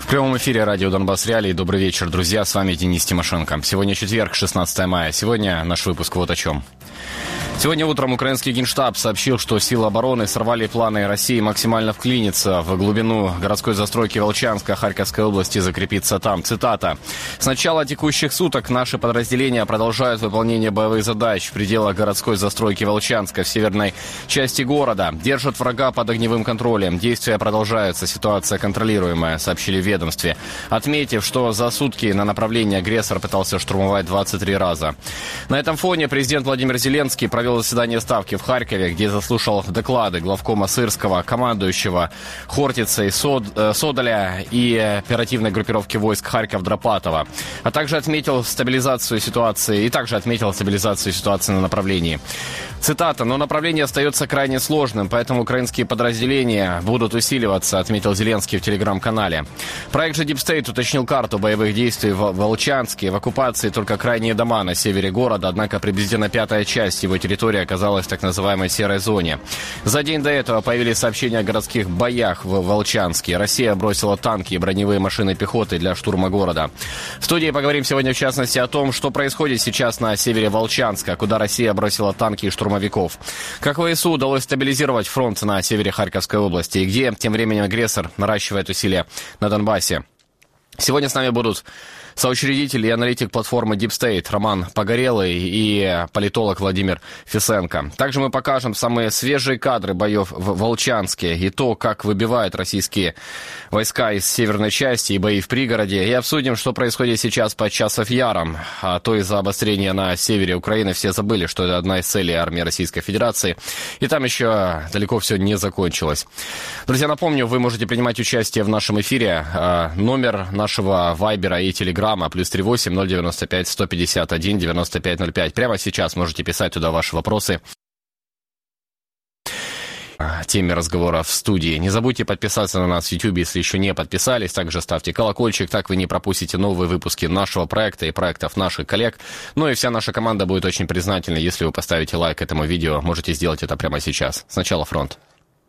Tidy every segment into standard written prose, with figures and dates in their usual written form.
В прямом эфире радио «Донбасс Реалии». Добрый вечер, друзья. С вами Денис Тимошенко. Сегодня четверг, 16 мая. Сегодня наш выпуск вот о чем. Сегодня утром украинский Генштаб сообщил, что силы обороны сорвали планы России максимально вклиниться в глубину городской застройки Волчанска Харьковской области, закрепиться там. Цитата. «С начала текущих суток наши подразделения продолжают выполнение боевых задач в пределах городской застройки Волчанска в северной части города. Держат врага под огневым контролем. Действия продолжаются. Ситуация контролируемая», сообщили в ведомстве, отметив, что за сутки на направлении агрессор пытался штурмовать 23 раза. На этом фоне президент Владимир Зеленский провел заседание Ставки в Харькове, где заслушал доклады главкома Сырского, командующего Хортицей Содоля и оперативной группировки войск Харьков-Дропатова, а также отметил стабилизацию ситуации на направлении. Цитата. «Но направление остается крайне сложным, поэтому украинские подразделения будут усиливаться», отметил Зеленский в телеграм-канале. Проект же Deep State уточнил карту боевых действий в Волчанске. В оккупации только крайние дома на севере города, однако приблизительно пятая часть его территории оказалась в так называемой серой зоне. За день до этого появились сообщения о городских боях в Волчанске. Россия бросила танки и броневые машины пехоты для штурма города. В студии поговорим сегодня в частности о том, что происходит сейчас на севере Волчанска, куда Россия бросила танки и штурмовиков. Как ВСУ удалось стабилизировать фронт на севере Харьковской области и где тем временем агрессор наращивает усилия на Донбассе. Сегодня с нами будут соучредитель и аналитик платформы Deep State Роман Погорелый и политолог Владимир Фисенко. Также мы покажем самые свежие кадры боев в Волчанске и то, как выбивают российские войска из северной части и бои в пригороде. И обсудим, что происходит сейчас под Часов Яром. А то из-за обострения на севере Украины все забыли, что это одна из целей армии Российской Федерации. И там еще далеко все не закончилось. Друзья, напомню, вы можете принимать участие в нашем эфире. Номер нашего Вайбера и Телеграма +38 095 151 9505. Прямо сейчас можете писать туда ваши вопросы о теме разговора в студии. Не забудьте подписаться на нас в YouTube, если еще не подписались. Также ставьте колокольчик, так вы не пропустите новые выпуски нашего проекта и проектов наших коллег. Ну и вся наша команда будет очень признательна, если вы поставите лайк этому видео. Можете сделать это прямо сейчас. Сначала фронт.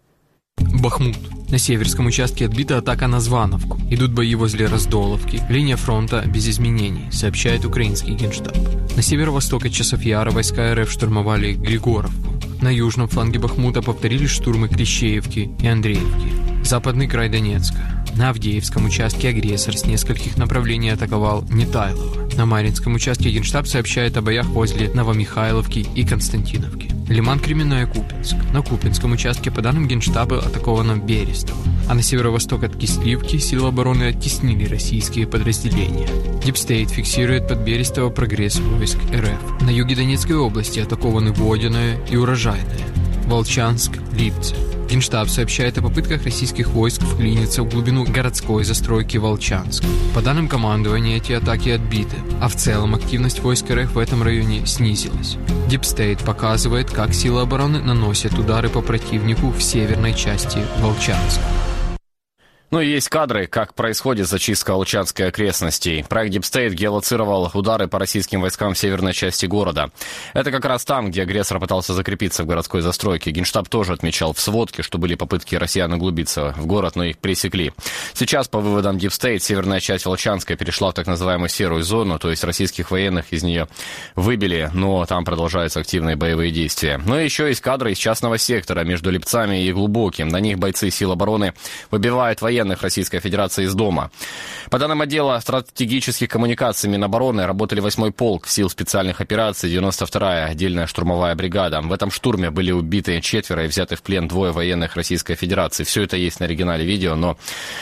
Бахмут. На северском участке отбита атака на Звановку. Идут бои возле Раздоловки. Линия фронта без изменений, сообщает украинский Генштаб. На северо-восток от Часов Яра войска РФ штурмовали Григоровку. На южном фланге Бахмута повторились штурмы Клещеевки и Андреевки. Западный край Донецка. На Авдеевском участке агрессор с нескольких направлений атаковал Нетайлово. На Маринском участке Генштаб сообщает о боях возле Новомихайловки и Константиновки. Лиман-Кременная, Купинск. На Купинском участке, по данным Генштаба, атаковано Берестово. А на северо-восток от Кисливки силы обороны оттеснили российские подразделения. Deep State фиксирует под Берестово прогресс войск РФ. На юге Донецкой области атакованы Водяное и Урожайное. Волчанск, Липцы. Генштаб сообщает о попытках российских войск вклиниться в глубину городской застройки Волчанска. По данным командования, эти атаки отбиты, а в целом активность войск РФ в этом районе снизилась. Deep State показывает, как силы обороны наносят удары по противнику в северной части Волчанска. Ну и есть кадры, как происходит зачистка Волчанской окрестностей. Проект Deep State геолоцировал удары по российским войскам в северной части города. Это как раз там, где агрессор пытался закрепиться в городской застройке. Генштаб тоже отмечал в сводке, что были попытки россиян углубиться в город, но их пресекли. Сейчас, по выводам Deep State, северная часть Волчанска перешла в так называемую серую зону, то есть российских военных из нее выбили, но там продолжаются активные боевые действия. Но еще есть кадры из частного сектора между Липцами и Глубоким. На них бойцы сил обороны выбивают военных Российской Федерации из дома. По данным отдела стратегических коммуникаций Минобороны, работали 8-й полк сил специальных операций, 92-я отдельная штурмовая бригада. В этом штурме были убиты 4 и взяты в плен 2 военных Российской Федерации. Все это есть на оригинале видео, но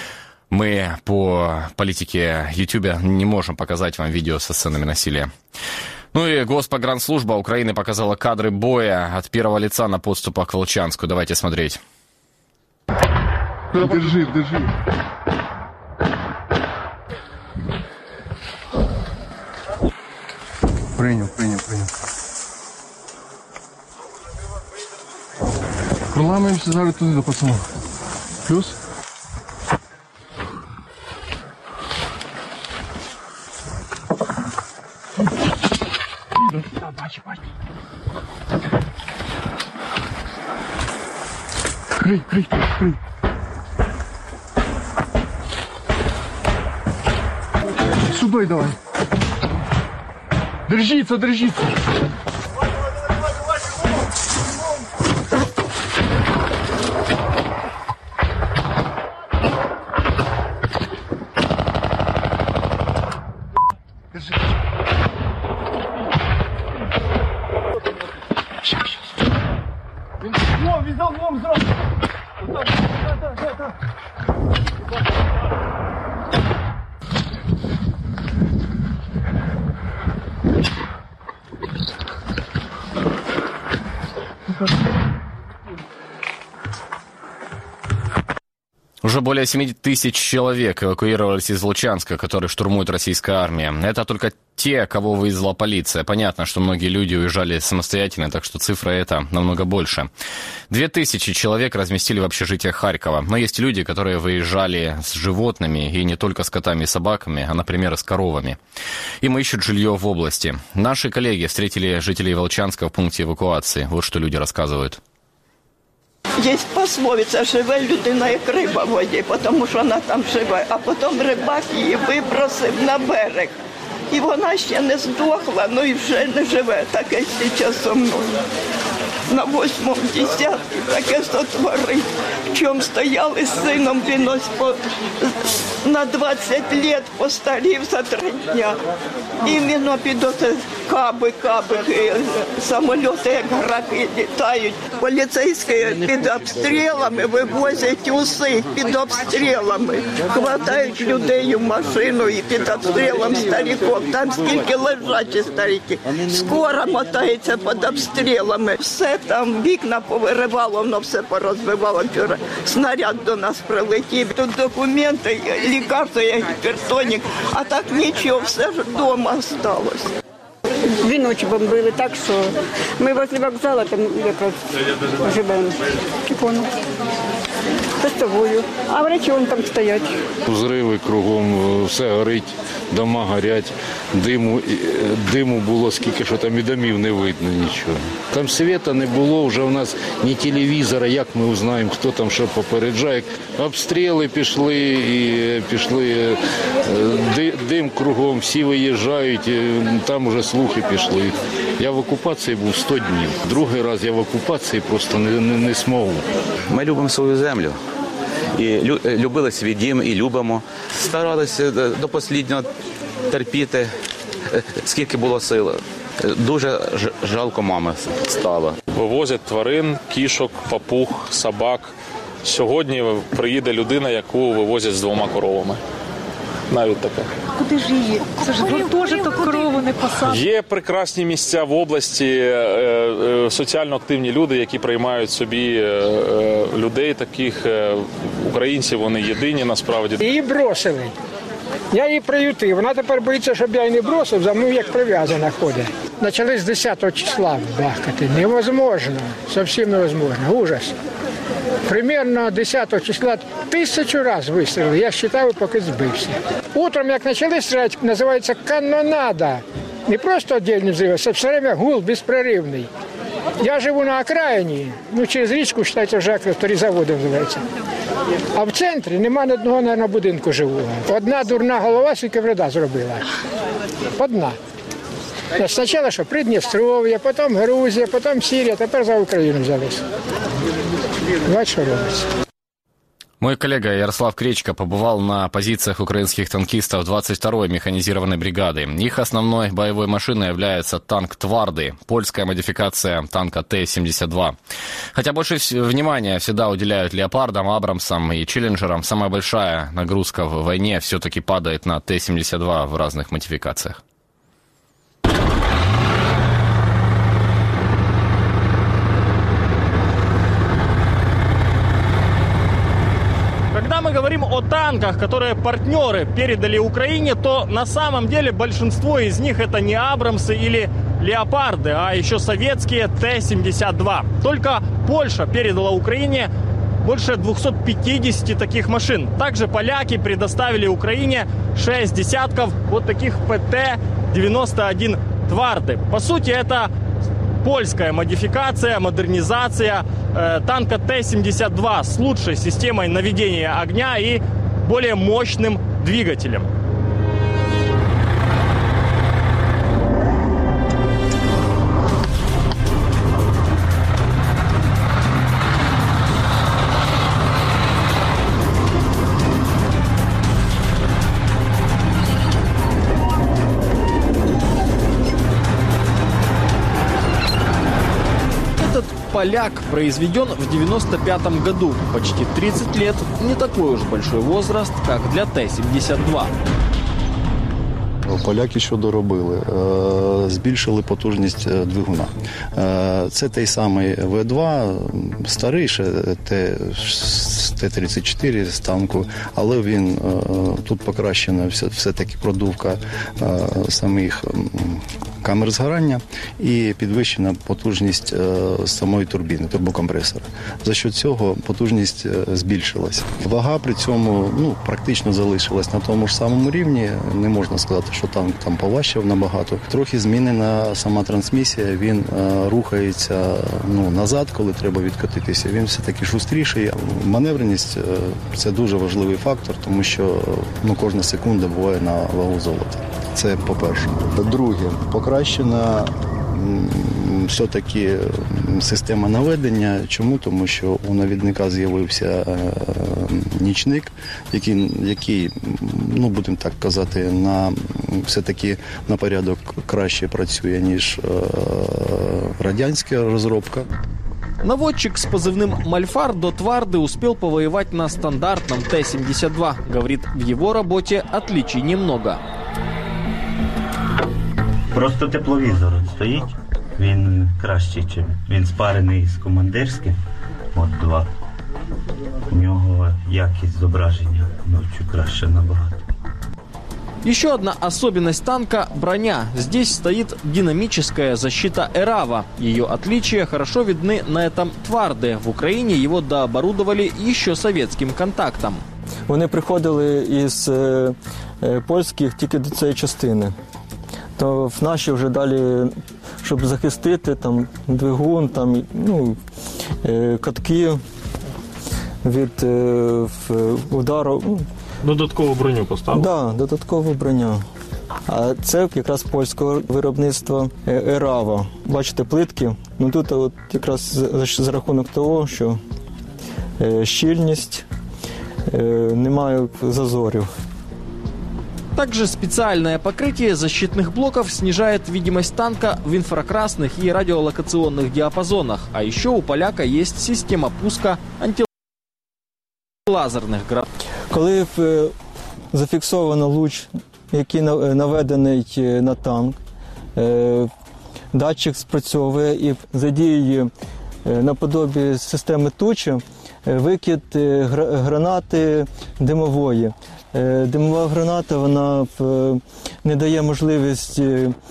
мы по политике YouTube не можем показать вам видео со сценами насилия. Ну и Госпогранслужба Украины показала кадры боя от первого лица на подступах к Волчанску. Давайте смотреть. Держи. Принял. Проламуємося зараз туди до пацанов. Плюс. Бачу. Крий. туда давай. Держится, держится. Лом сразу. Да. Уже более 7 тысяч человек эвакуировались из Лучанска, который штурмует российская армия. Это только те, кого вывезла полиция. Понятно, что многие люди уезжали самостоятельно, так что цифра эта намного больше. 2000 человек разместили в общежитиях Харькова. Но есть люди, которые выезжали с животными, и не только с котами и собаками, а, например, с коровами. Им ищут жилье в области. Наши коллеги встретили жителей Волчанска в пункте эвакуации. Вот что люди рассказывают. Є пословиця, живе людина як риба в воді, тому що вона там живе, а потім рибак її вибросив на берег. І вона ще не здохла, ну і вже не живе. Таке зараз со мною. На 8-му десятку таке сотворив. В чому стояли з сином, він ось на 20 років постарів за 3 дня. Іменно під оце каби, самоліти як граки літають. Поліцейські під обстрілами вивозять уси, під обстрілами. Хватають людей в машину і під обстрілом стариків. Там скільки лежачі старики. Скоро мотається під обстрілами. Все там, вікна повиривало, воно все порозбивало. Вчора снаряд до нас прилетів. Тут документи, лікарства, гіпертонік, а так нічого, все ж вдома залишилось. 2 ночі бомбили, так що ми возле вокзалу там якраз живемо. Кіпону. Тестовую. А врачі вон там стоять. Взриви кругом, все горить, дома горять, диму було скільки, що там і домів не видно нічого. Там світа не було, вже в нас ні телевізора, як ми узнаємо, хто там що попереджає. Обстріли пішли, і пішли дим кругом, всі виїжджають, там вже слухи пішли. Я в окупації був 100 днів. Другий раз я в окупації просто не змогу. Ми любимо свою землю. І любили свій дім, і любимо. Старалися до останнього терпіти, скільки було сил. Дуже жалко мами стало. Вивозять тварин, кішок, папуг, собак. Сьогодні приїде людина, яку вивозять з 2 коровами. Навіть таке. Куди ж її? Це ж теж то корову не посадять. Є прекрасні місця в області, соціально активні люди, які приймають собі людей таких. Українці, вони єдині насправді. Її бросили. Я її приютив. Вона тепер боїться, щоб я її не бросив, за мною як прив'язана ходить. Почали з 10 числа бахкати. Невозможно. Зовсім невозможно. Ужас. Примерно 10 числа 1000 разів вистрілили. Я вважав, поки збився. Утром, як почали стріляти, називається канонада. Не просто віддільний взрив, а все время гул безперервний. Я живу на окраїні, через річку, вважається, вже авторізаводи називається. А в центрі нема ні одного, мабуть, будинку живого. Одна дурна голова скільки вреда зробила. Одна. Спочатку, що Придністров'я, потім Грузія, потім Сирія, тепер за Україну взялися. Бачиш, що робиться. Мой коллега Ярослав Кречко побывал на позициях украинских танкистов 22-й механизированной бригады. Их основной боевой машиной является танк «Тварды», польская модификация танка Т-72. Хотя больше внимания всегда уделяют «Леопардам», «Абрамсам» и «Челленджерам», самая большая нагрузка в войне все-таки падает на Т-72 в разных модификациях. Когда мы говорим о танках, которые партнеры передали Украине, то на самом деле большинство из них это не Абрамсы или Леопарды, а еще советские Т-72. Только Польша передала Украине больше 250 таких машин. Также поляки предоставили Украине 6 десятков вот таких ПТ-91 «Тварды». По сути, это польская модификация, модернизация танка Т-72 с лучшей системой наведения огня и более мощным двигателем. «Поляк» произведен в 1995 году. Почти 30 лет – не такой уж большой возраст, как для Т-72. Поляки що доробили? Збільшили потужність двигуна. Це той самий В2, старий Т-34 з танку, але він тут покращена все-таки продувка самих камер згорання і підвищена потужність самої турбіни, турбокомпресора. За що цього потужність збільшилася. Вага при цьому практично залишилась на тому ж самому рівні. Не можна сказати, що танк там поважчав набагато. Трохи змінена сама трансмісія, він рухається назад, коли треба відкотитися. Він все-таки шустріший. Маневреність – це дуже важливий фактор, тому що кожна секунда буває на вагу золота. Це по-перше. Друге, покращена все-таки система наведення. Чому? Тому що у навідника з'явився нічник, який будемо так казати, все-таки на порядок краще працює, ніж радянська розробка. Наводчик с позывным «Мальфар» до Тварды успел повоевать на стандартном Т-72. Говорит, в его работе отличий немного. Просто тепловізор стоїть, він кращий, чим він спарений з командирським, от 2. У нього якість зображення ночью краще набагато. Еще одна особенность танка – броня. Здесь стоит динамическая защита «Эрава». Ее отличия хорошо видны на этом «Тварде». В Украине его дооборудовали еще советским контактом. Вони приходили із польських тільки до цієї частини. То в наші вже далі, щоб захистити двигун, катки від удару. Додаткову броню поставили? Так, додаткову броню. А це якраз польського виробництва «Ерава». Бачите, плитки. Тут якраз за рахунок того, що щільність, немає зазорів. Также специальное покрытие защитных блоков снижает видимость танка в инфракрасных и радиолокационных диапазонах. А еще у «Поляка» есть система пуска антилазерных гранат. Коли зафіксовано луч, який наведений на танк, датчик спрацьовує і задіює наподобі системи тучі викид гранати димової. Димова граната, вона не дає можливість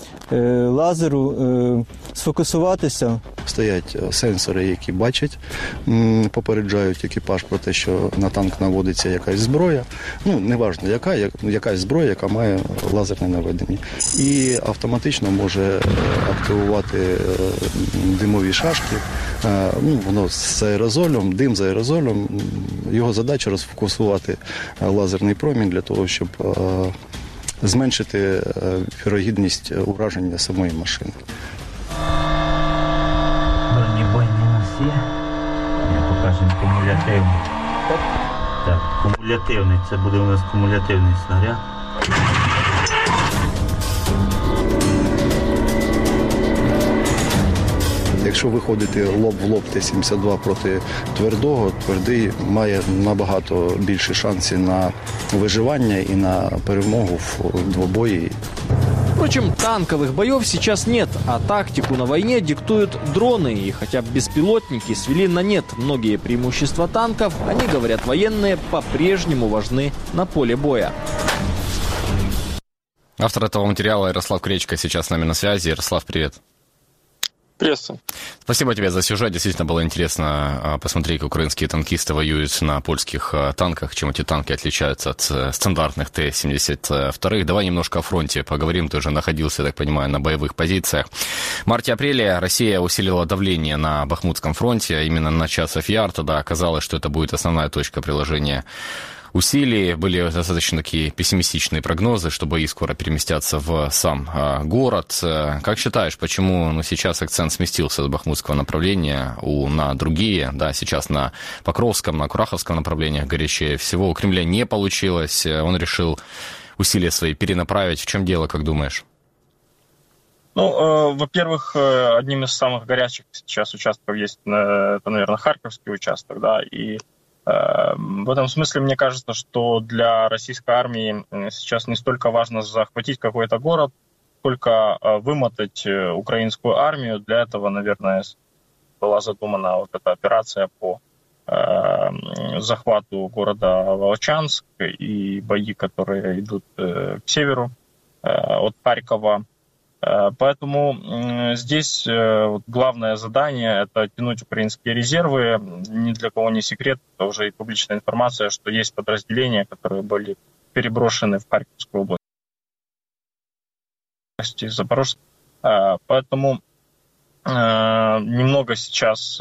лазеру сфокусуватися. Стоять сенсори, які бачать, попереджають екіпаж про те, що на танк наводиться якась зброя. Неважно яка, якась зброя, яка має лазерне наведення. І автоматично може активувати димові шашки. Воно з аерозолем, дим з аерозолем. Його задача розфокусувати лазерний промінь для того, щоб зменшити вірогідність ураження самої машини. Бронебойний у нас є. Я покажемо кумулятивний. Так, кумулятивний. Це буде у нас кумулятивний снаряд. Якщо виходити лоб в лоб Т-72 проти твердого, твердий має набагато більше шансів на виживання і на перемогу в двобої. Впрочем, танковых боев сейчас нет, а тактику на войне диктуют дроны. И хотя беспилотники свели на нет многие преимущества танков, они, говорят военные, по-прежнему важны на поле боя. Автор этого материала Ярослав Кречко сейчас с нами на связи. Ярослав, привет. Приветствую. Спасибо тебе за сюжет. Действительно было интересно посмотреть, как украинские танкисты воюют на польских танках, чем эти танки отличаются от стандартных Т-72. Давай немножко о фронте поговорим. Ты уже находился, я так понимаю, на боевых позициях. В марте-апреле Россия усилила давление на Бахмутском фронте. Именно на Часов Яр тогда оказалось, что это будет основная точка приложения усилий. Были достаточно такие пессимистичные прогнозы, что бои скоро переместятся в сам город. Как считаешь, почему сейчас акцент сместился с бахмутского направления на другие? Да, сейчас на Покровском, на Кураховском направлениях горячее всего. У Кремля не получилось. Он решил усилия свои перенаправить. В чем дело, как думаешь? Во-первых, одним из самых горячих сейчас участков есть, это, наверное, Харьковский участок, да, и в этом смысле мне кажется, что для российской армии сейчас не столько важно захватить какой-то город, сколько вымотать украинскую армию. Для этого, наверное, была задумана вот эта операция по захвату города Волчанск и бои, которые идут к северу от Харькова. Поэтому здесь главное задание – это тянуть украинские резервы. Ни для кого не секрет, это уже и публичная информация, что есть подразделения, которые были переброшены в Харьковскую область, Запорожск. Поэтому немного сейчас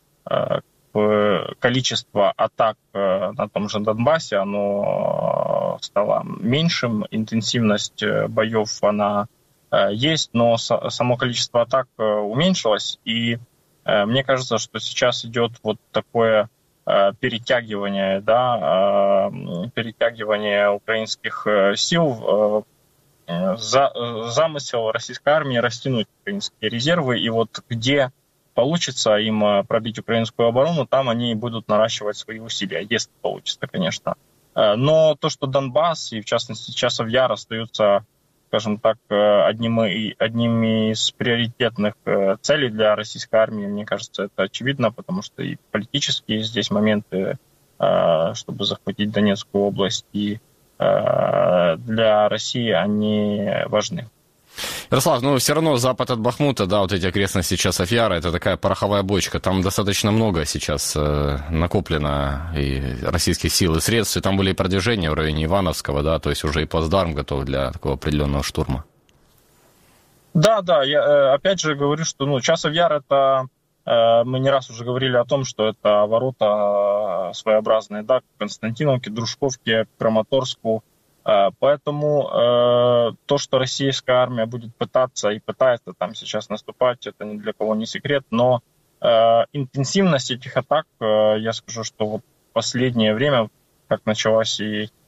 количество атак на том же Донбассе, оно стало меньшим, интенсивность боев, она есть, но само количество атак уменьшилось, и мне кажется, что сейчас идет вот такое перетягивание, да, перетягивание украинских сил, замысел российской армии растянуть украинские резервы, и вот где получится им пробить украинскую оборону, там они будут наращивать свои усилия, если получится, конечно. Но то, что Донбасс и, в частности, Часов Яр остаются, скажем так, одними из приоритетных целей для российской армии, мне кажется, это очевидно, потому что и политические здесь моменты, чтобы захватить Донецкую область, и для России они важны. Ярослав, все равно запад от Бахмута, да, вот эти окрестности Часов Яра, это такая пороховая бочка. Там достаточно много сейчас накоплено и российских сил и средств. И там были и продвижения в районе Ивановского, да, то есть уже и плацдарм готов для такого определенного штурма. Да, я опять же говорю, что Часов Яр это... Мы не раз уже говорили о том, что это ворота своеобразные, да, к Константиновке, Дружковке, Краматорску. Поэтому то, что российская армия будет пытаться и пытается там сейчас наступать, это ни для кого не секрет. Но интенсивность этих атак, я скажу, что вот в последнее время, как начались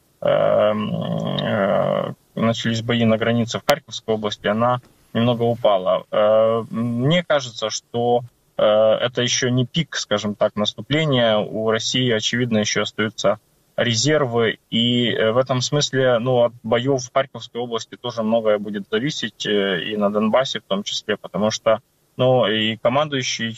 бои на границе в Харьковской области, она немного упала. Мне кажется, что это еще не пик, скажем так, наступления. У России, очевидно, еще остаются резервы, и в этом смысле от боев в Харьковской области тоже многое будет зависеть, и на Донбассе в том числе, потому что и командующий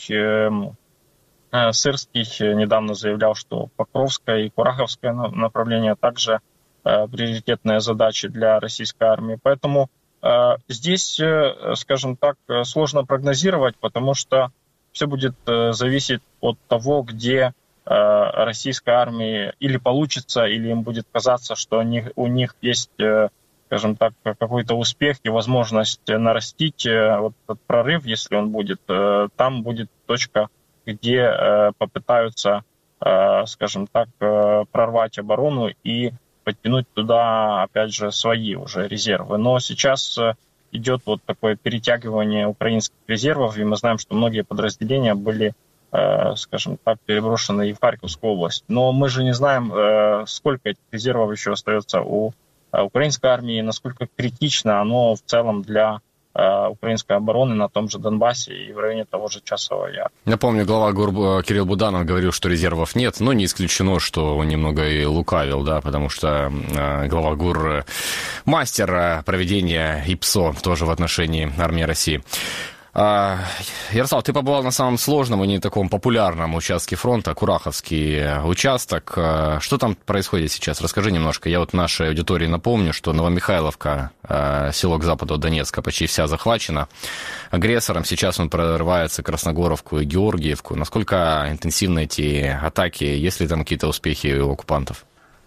Сырский недавно заявлял, что Покровское и Кураховское направление также приоритетные задачи для российской армии. Поэтому здесь, скажем так, сложно прогнозировать, потому что все будет зависеть от того, где российской армии или получится, или им будет казаться, что у них есть, скажем так, какой-то успех и возможность нарастить вот этот прорыв, если он будет. Там будет точка, где попытаются, скажем так, прорвать оборону и подтянуть туда, опять же, свои уже резервы. Но сейчас идет вот такое перетягивание украинских резервов, и мы знаем, что многие подразделения были, скажем так, переброшены и в Харьковскую область. Но мы же не знаем, сколько этих резервов еще остается у украинской армии, насколько критично оно в целом для украинской обороны на том же Донбассе и в районе того же Часового Яра. Напомню, глава ГУР Кирилл Буданов говорил, что резервов нет, но не исключено, что он немного и лукавил, да, потому что глава ГУР мастер проведения ИПСО тоже в отношении армии России. Ярослав, ты побывал на самом сложном и не таком популярном участке фронта, Кураховский участок. Что там происходит сейчас? Расскажи немножко. Я вот нашей аудитории напомню, что Новомихайловка, село к западу от Донецка, почти вся захвачена агрессором. Сейчас он прорывается к Красногоровку и Георгиевку. Насколько интенсивны эти атаки? Есть ли там какие-то успехи у оккупантов?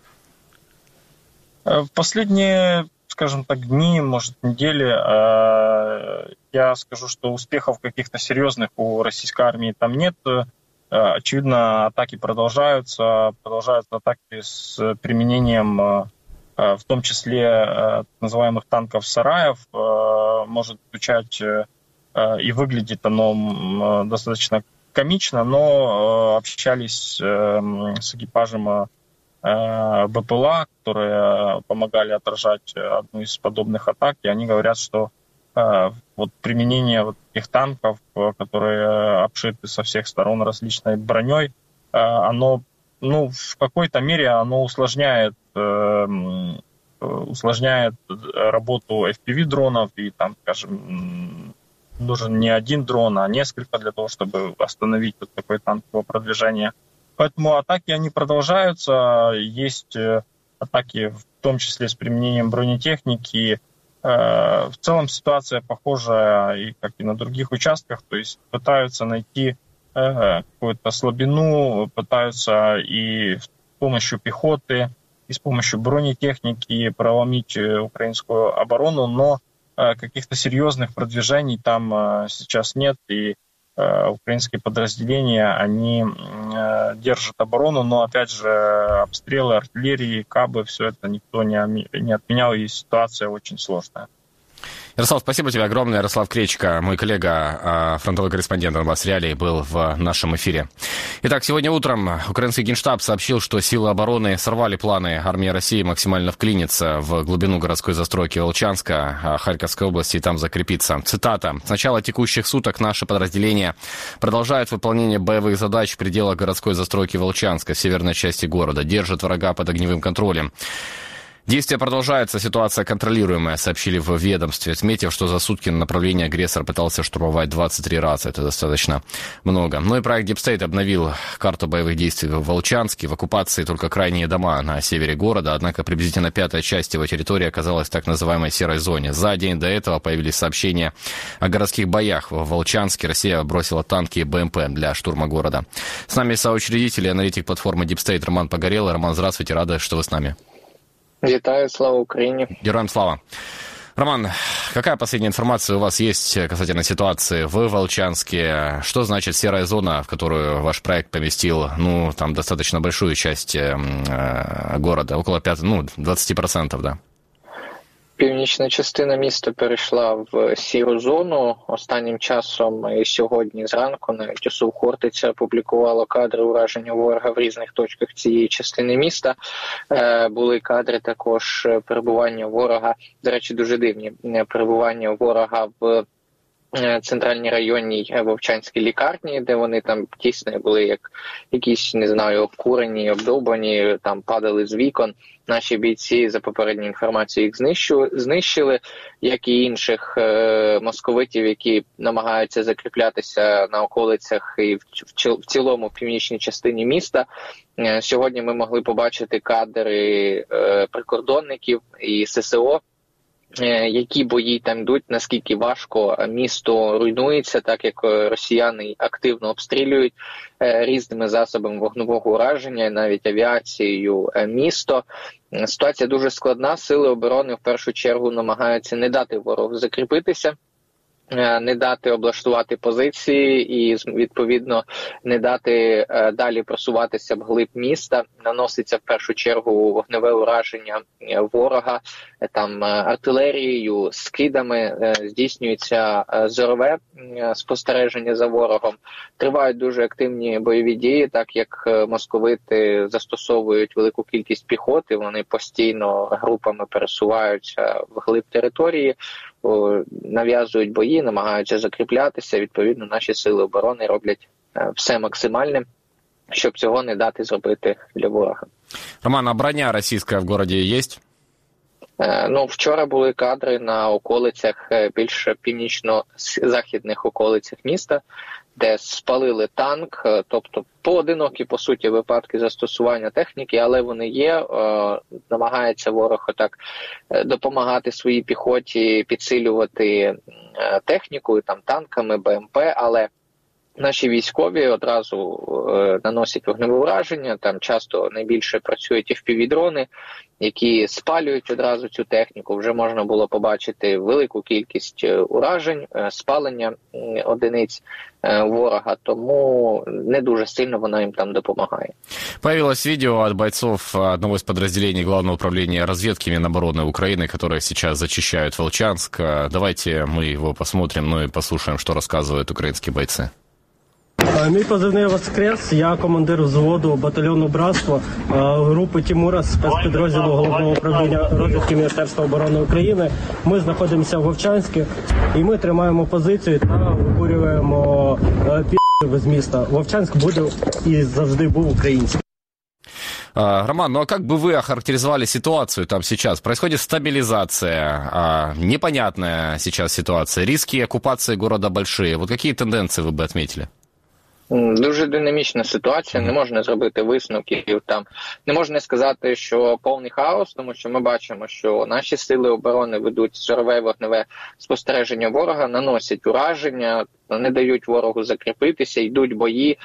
В последние, скажем так, дни, может, недели, я скажу, что успехов каких-то серьезных у российской армии там нет. Очевидно, атаки продолжаются атаки с применением, в том числе, так называемых танков-сараев. Может звучать и выглядит оно достаточно комично, но общались с экипажем БПЛА, которые помогали отражать одну из подобных атак, и они говорят, что вот применение вот таких танков, которые обшиты со всех сторон различной броней, оно, ну, в какой-то мере оно усложняет работу FPV-дронов, и там, скажем, нужен не один дрон, а несколько для того, чтобы остановить вот такое танковое продвижение. Поэтому атаки, они продолжаются. Есть атаки, в том числе с применением бронетехники. В целом ситуация похожа и как и на других участках, то есть пытаются найти какую-то слабину, пытаются и с помощью пехоты, и с помощью бронетехники проломить украинскую оборону, но каких-то серьезных продвижений там сейчас нет, и украинские подразделения, они держат оборону, но, опять же, обстрелы артиллерии, кабы, все это никто не отменял, и ситуация очень сложная. Ярослав, спасибо тебе огромное. Ярослав Кречко, мой коллега, фронтовой корреспондент Донбасс Реалий, был в нашем эфире. Итак, сегодня утром украинский Генштаб сообщил, что силы обороны сорвали планы армии России максимально вклиниться в глубину городской застройки Волчанска, Харьковской области, и там закрепиться. Цитата. «С начала текущих суток наши подразделения продолжают выполнение боевых задач в пределах городской застройки Волчанска, в северной части города, держат врага под огневым контролем. Действия продолжаются, ситуация контролируемая», сообщили в ведомстве, отметив, что за сутки на направлении агрессор пытался штурмовать 23 раза. Это достаточно много. Ну и проект Deep State обновил карту боевых действий в Волчанске. В оккупации только крайние дома на севере города, однако приблизительно 1/5 часть его территории оказалась в так называемой серой зоне. За день до этого появились сообщения о городских боях. В Волчанске Россия бросила танки и БМП для штурма города. С нами соучредитель и аналитик платформы Deep State Роман Погорелый. Роман, здравствуйте, рада, что вы с нами. Витаю, слава Украине. Героям слава. Роман, какая последняя информация у вас есть касательно ситуации в Волчанске? Что значит серая зона, в которую ваш проект поместил, ну, там достаточно большую часть города, около 20%, да? Північна частина міста перейшла в сіру зону. Останнім часом і сьогодні зранку навіть ОСУ Хортиця опублікувало кадри ураження ворога в різних точках цієї частини міста. Були кадри також перебування ворога, до речі, дуже дивні, перебування ворога в центральній районній Вовчанській лікарні, де вони там дійсно були як якісь, не знаю, обкурені, обдовбані, там падали з вікон. Наші бійці, за попередньою інформацією, їх знищили, як і інших московитів, які намагаються закріплятися на околицях і в цілому в північній частині міста. Сьогодні ми могли побачити кадри прикордонників і ССО, які бої там йдуть, наскільки важко місто руйнується, так як росіяни активно обстрілюють різними засобами вогневого ураження, навіть авіацією місто. Ситуація дуже складна, сили оборони в першу чергу намагаються не дати ворогу закріпитися, не дати облаштувати позиції і, відповідно, не дати далі просуватися вглиб міста. Наноситься в першу чергу вогневе ураження ворога, там артилерією, скидами, здійснюється зорове спостереження за ворогом. Тривають дуже активні бойові дії, так як московити застосовують велику кількість піхоти, вони постійно групами пересуваються вглиб території, нав'язують бої, намагаються закріплятися. Відповідно, наші сили оборони роблять все максимальне, щоб цього не дати зробити для ворога. Роман, а броня російська в городі є? Вчора були кадри на околицях, більш північно-західних околицях міста, де спалили танк, тобто поодинокі, по суті, випадки застосування техніки, але вони є. Намагається ворог отак допомагати своїй піхоті, підсилювати техніку, там танками, БМП, але наші військові одразу наносять вогневе ураження, там часто найбільше працюють FPV-дрони, які спалюють одразу цю техніку. Вже можна було побачити велику кількість уражень, спалення одиниць ворога, тому не дуже сильно вона їм там допомагає. Появилось видео от бойцов одного из подразделений Главного управления разведки Минобороны Украины, которые сейчас зачищают Волчанск. Давайте мы его посмотрим, и послушаем, что рассказывают украинские бойцы. Мій позивний «Воскрес», я командир взводу батальйону «Братство» групи Тімура, спецпідрозділу Головного управління розвідки Міністерства оборони України. Ми знаходимося в Вовчанську і ми тримаємо позицію та викурюємо пі***ів з міста. Вовчанськ буде і завжди був українським. Роман, ну а как бы вы охарактеризовали ситуацию там сейчас? Происходит стабилизация, непонятная сейчас ситуация, риски оккупации города большие. Вот какие тенденции вы бы отметили? Дуже динамічна ситуація, не можна зробити висновків, там не можна сказати, що повний хаос, тому що ми бачимо, що наші сили оборони ведуть зорове вогневе спостереження ворога, наносять ураження, не дають ворогу закріпитися, йдуть бої.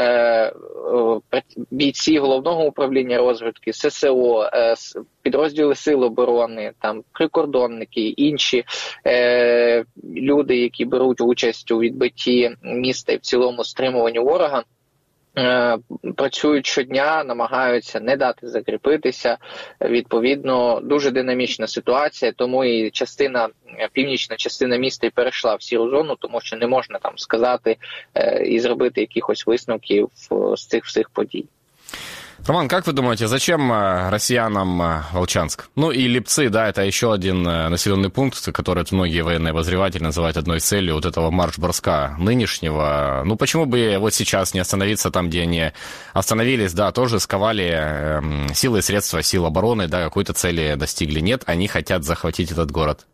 Бійці Головного управління розвідки, ССО, підрозділи сил оборони, там прикордонники, інші люди, які беруть участь у відбитті міста і в цілому стримуванню ворога, працюють щодня, намагаються не дати закріпитися. Відповідно, дуже динамічна ситуація, тому і північна частина міста і перейшла в сіру зону, тому що не можна там сказати і зробити якихось висновків з цих всіх подій. Роман, как вы думаете, зачем россиянам Волчанск? Ну и Липцы, да, это еще один населенный пункт, который многие военные обозреватели называют одной из целей вот этого марш-броска нынешнего. Ну почему бы вот сейчас не остановиться там, где они остановились, да, тоже сковали силы и средства сил обороны, да, какой-то цели достигли. Нет, они хотят захватить этот город.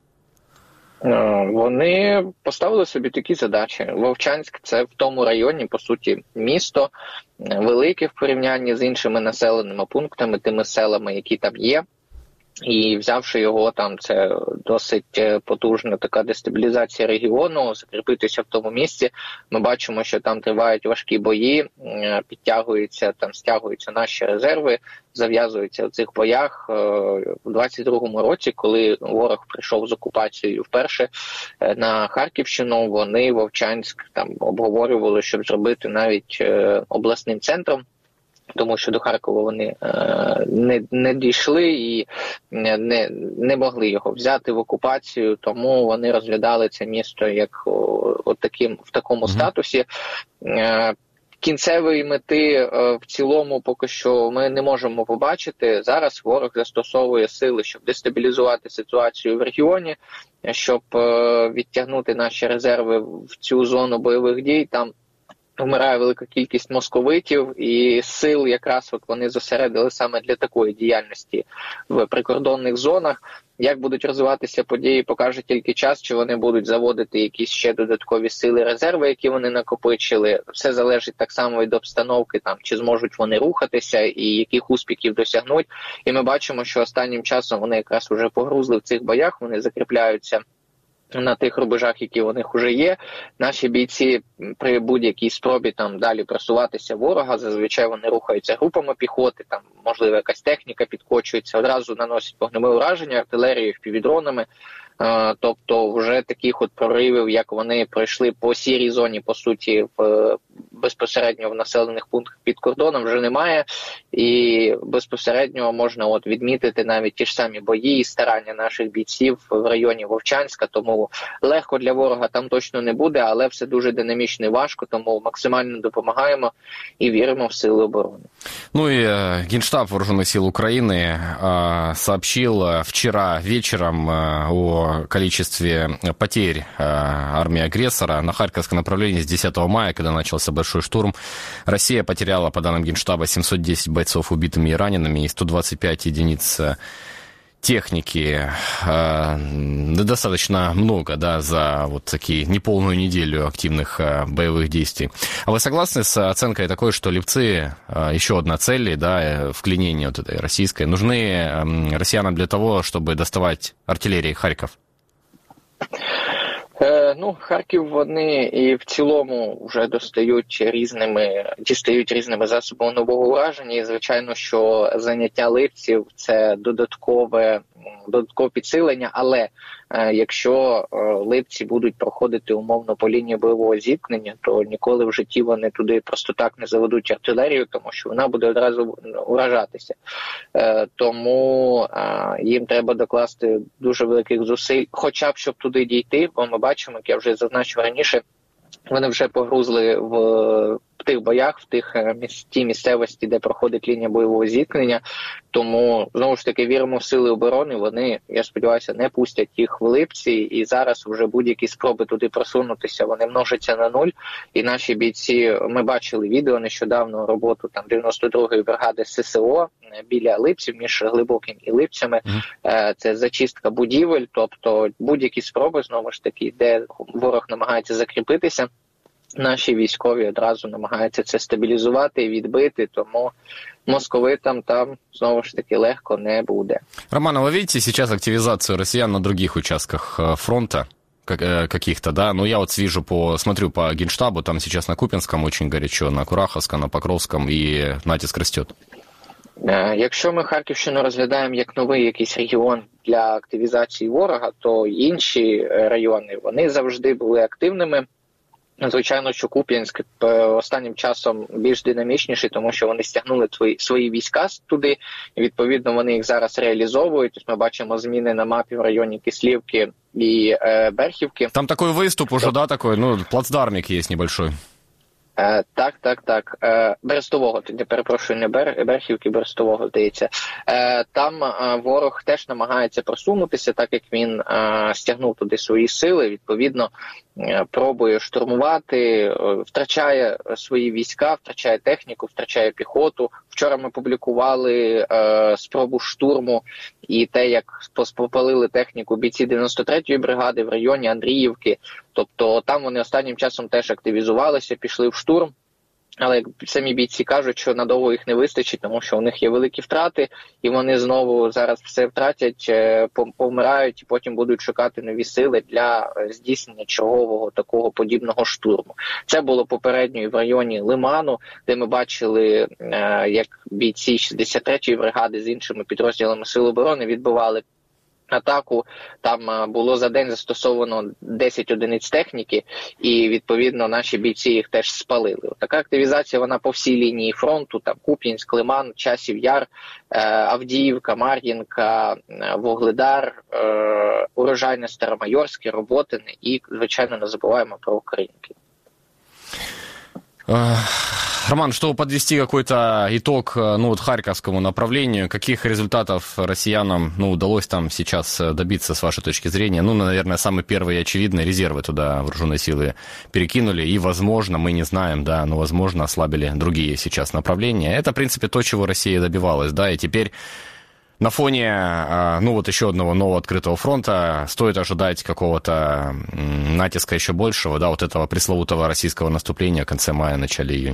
Вони поставили собі такі задачі. Вовчанськ – це в тому районі, по суті, місто велике в порівнянні з іншими населеними пунктами, тими селами, які там є. І взявши його там, це досить потужна така дестабілізація регіону, закріпитися в тому місці. Ми бачимо, що там тривають важкі бої, підтягуються, там стягуються наші резерви, зав'язуються в цих боях. У 22-му році, коли ворог прийшов з окупацією вперше на Харківщину, вони Вовчанськ там обговорювали, щоб зробити навіть обласним центром, тому що до Харкова вони не дійшли і не могли його взяти в окупацію, тому вони розглядали це місто як в такому статусі. Кінцевої мети в цілому поки що ми не можемо побачити. Зараз ворог застосовує сили, щоб дестабілізувати ситуацію в регіоні, щоб відтягнути наші резерви в цю зону бойових дій. Там вмирає велика кількість московитів, і сил якраз вони зосередили саме для такої діяльності в прикордонних зонах. Як будуть розвиватися події, покаже тільки час, чи вони будуть заводити якісь ще додаткові сили, резерви, які вони накопичили. Все залежить так само від обстановки, там, чи зможуть вони рухатися і яких успіхів досягнуть. І ми бачимо, що останнім часом вони якраз вже погрузли в цих боях, вони закріпляються на тих рубежах, які у них вже є. Наші бійці при будь-якій спробі там далі просуватися ворога, зазвичай вони рухаються групами піхоти, там можливо якась техніка підкочується, одразу наносять вогневе ураження артилерією, впівдронами. Тобто вже таких от проривів, як вони пройшли по сірій зоні, по суті, безпосередньо в населених пунктах під кордоном вже немає. І безпосередньо можна от відмітити навіть ті ж самі бої і старання наших бійців в районі Вовчанська. Тому легко для ворога там точно не буде, але все дуже динамічно і важко, тому максимально допомагаємо і віримо в сили оборони. Ну и Генштаб Вооруженных сил Украины сообщил вчера вечером о количестве потерь армии агрессора на Харьковском направлении с 10 мая, когда начался большой штурм. Россия потеряла, по данным Генштаба, 710 бойцов убитыми и ранеными и 125 единиц техники. Достаточно много, да, за вот такие неполную неделю активных боевых действий. А вы согласны с оценкой такой, что Липцы, еще одна цель, да, вклинение вот этой российской, нужны россиянам для того, чтобы доставать артиллерии Харьков? Ну, Харків вони і в цілому вже дістають різними засобами нового ураження. І, звичайно, що заняття Липців – це додаткове підсилення, але якщо Липці будуть проходити умовно по лінії бойового зіткнення, то ніколи в житті вони туди просто так не заведуть артилерію, тому що вона буде одразу уражатися. Тому їм треба докласти дуже великих зусиль, хоча б щоб туди дійти, бо ми бачимо, як я вже зазначив раніше, Вони вже погрузли в тих боях, в тій місцевості, де проходить лінія бойового зіткнення. Тому, знову ж таки, віримо в сили оборони. Вони, я сподіваюся, не пустять їх в Липці. І зараз вже будь-які спроби туди просунутися, вони множаться на нуль. І наші бійці, ми бачили відео нещодавно, роботу там 92-ї бригади ССО біля Липців, між Глибоким і Липцями. Це зачистка будівель, тобто будь-які спроби, знову ж таки, де ворог намагається закріпитися, наші військові одразу намагаються це стабілізувати і відбити, тому московитам там, знову ж таки, легко не буде. Роман, а вы видите сейчас активизацию россиян на других участках фронта каких-то, да? Ну, я вот смотрю по Генштабу, там сейчас на Куп'янському очень горячо, на Кураховському, на Покровському, і натиск растет. Якщо ми Харківщину розглядаємо як новий якийсь регіон для активізації ворога, то інші райони, вони завжди були активними. Звичайно, що Куп'янськ останнім часом більш динамічніший, тому що вони стягнули свої війська туди, і відповідно вони їх зараз реалізовують. Ми бачимо зміни на мапі в районі Кислівки і Берхівки. Там такой виступ уже, да, такой, плацдармик є небольшой. Так. Берестового, тоді перепрошую, не Берхівки, Берестового, здається. Там ворог теж намагається просунутися, так як він стягнув туди свої сили, відповідно, пробує штурмувати, втрачає свої війська, втрачає техніку, втрачає піхоту. Вчора ми публікували спробу штурму і те, як спопалили техніку бійці 93-ї бригади в районі Андріївки. Тобто там вони останнім часом теж активізувалися, пішли в штурм. Але як самі бійці кажуть, що надовго їх не вистачить, тому що у них є великі втрати, і вони знову зараз все втратять, помирають, і потім будуть шукати нові сили для здійснення чергового такого подібного штурму. Це було попередньо і в районі Лиману, де ми бачили, як бійці 63-ї бригади з іншими підрозділами Сил оборони відбивали атаку. Там було за день застосовано 10 одиниць техніки, і, відповідно, наші бійці їх теж спалили. Така активізація, вона по всій лінії фронту, там Куп'янськ, Лиман, Часів Яр, Авдіївка, Мар'їнка, Вугледар, Урожайне, Старомайорське, Роботине і, звичайно, не забуваємо про Українки. Роман, чтобы подвести какой-то итог Харьковскому направлению, каких результатов россиянам удалось там сейчас добиться, с вашей точки зрения? Наверное, самый первый и очевидный — резервы туда вооруженные силы перекинули, и, возможно, мы не знаем, да, но, возможно, ослабили другие сейчас направления. Это, в принципе, то, чего Россия добивалась, да, и теперь на фоне, еще одного нового открытого фронта стоит ожидать какого-то натиска еще большего, да, вот этого пресловутого российского наступления в конце мая, начале июня.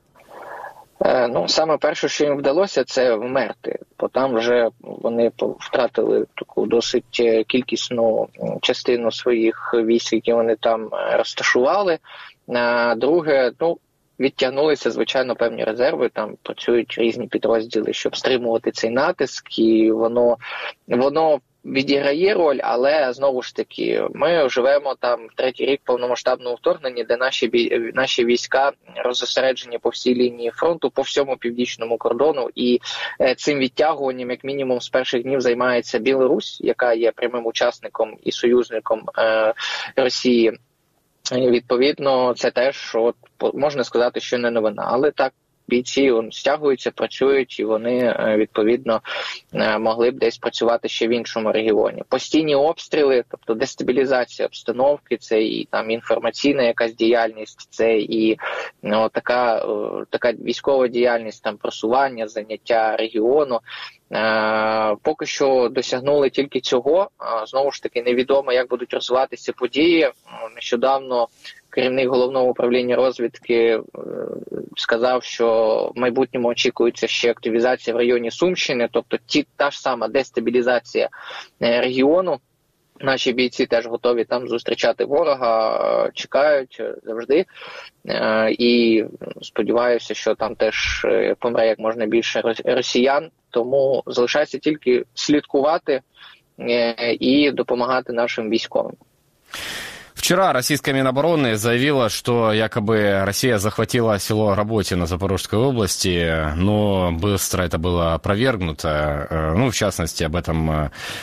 Саме перше, що їм вдалося, це вмерти, бо там вже вони втратили таку досить кількісну частину своїх військ, які вони там розташували. Друге, відтягнулися, звичайно, певні резерви, там працюють різні підрозділи, щоб стримувати цей натиск, і воно відіграє роль, але, знову ж таки, ми живемо там в третій рік повномасштабного вторгнення, де наші війська розосереджені по всій лінії фронту, по всьому північному кордону, і цим відтягуванням, як мінімум, з перших днів займається Білорусь, яка є прямим учасником і союзником Росії. І, відповідно, це теж, можна сказати, що не новина, але так, бійці стягуються, працюють, і вони, відповідно, могли б десь працювати ще в іншому регіоні. Постійні обстріли, тобто дестабілізація обстановки, це і там інформаційна якась діяльність, це і така військова діяльність, там просування, заняття регіону. Поки що досягнули тільки цього. Знову ж таки, невідомо, як будуть розвиватися події. Нещодавно керівник Головного управління розвідки сказав, що в майбутньому очікується ще активізація в районі Сумщини, тобто та ж сама дестабілізація регіону. Наші бійці теж готові там зустрічати ворога, чекають завжди. І сподіваюся, що там теж помре як можна більше росіян. Тому залишається тільки слідкувати и допомагати нашим військовым. Вчера российская Минобороны заявила, что якобы Россия захватила село Работино Запорожской области, но быстро это было опровергнуто. В частности, об этом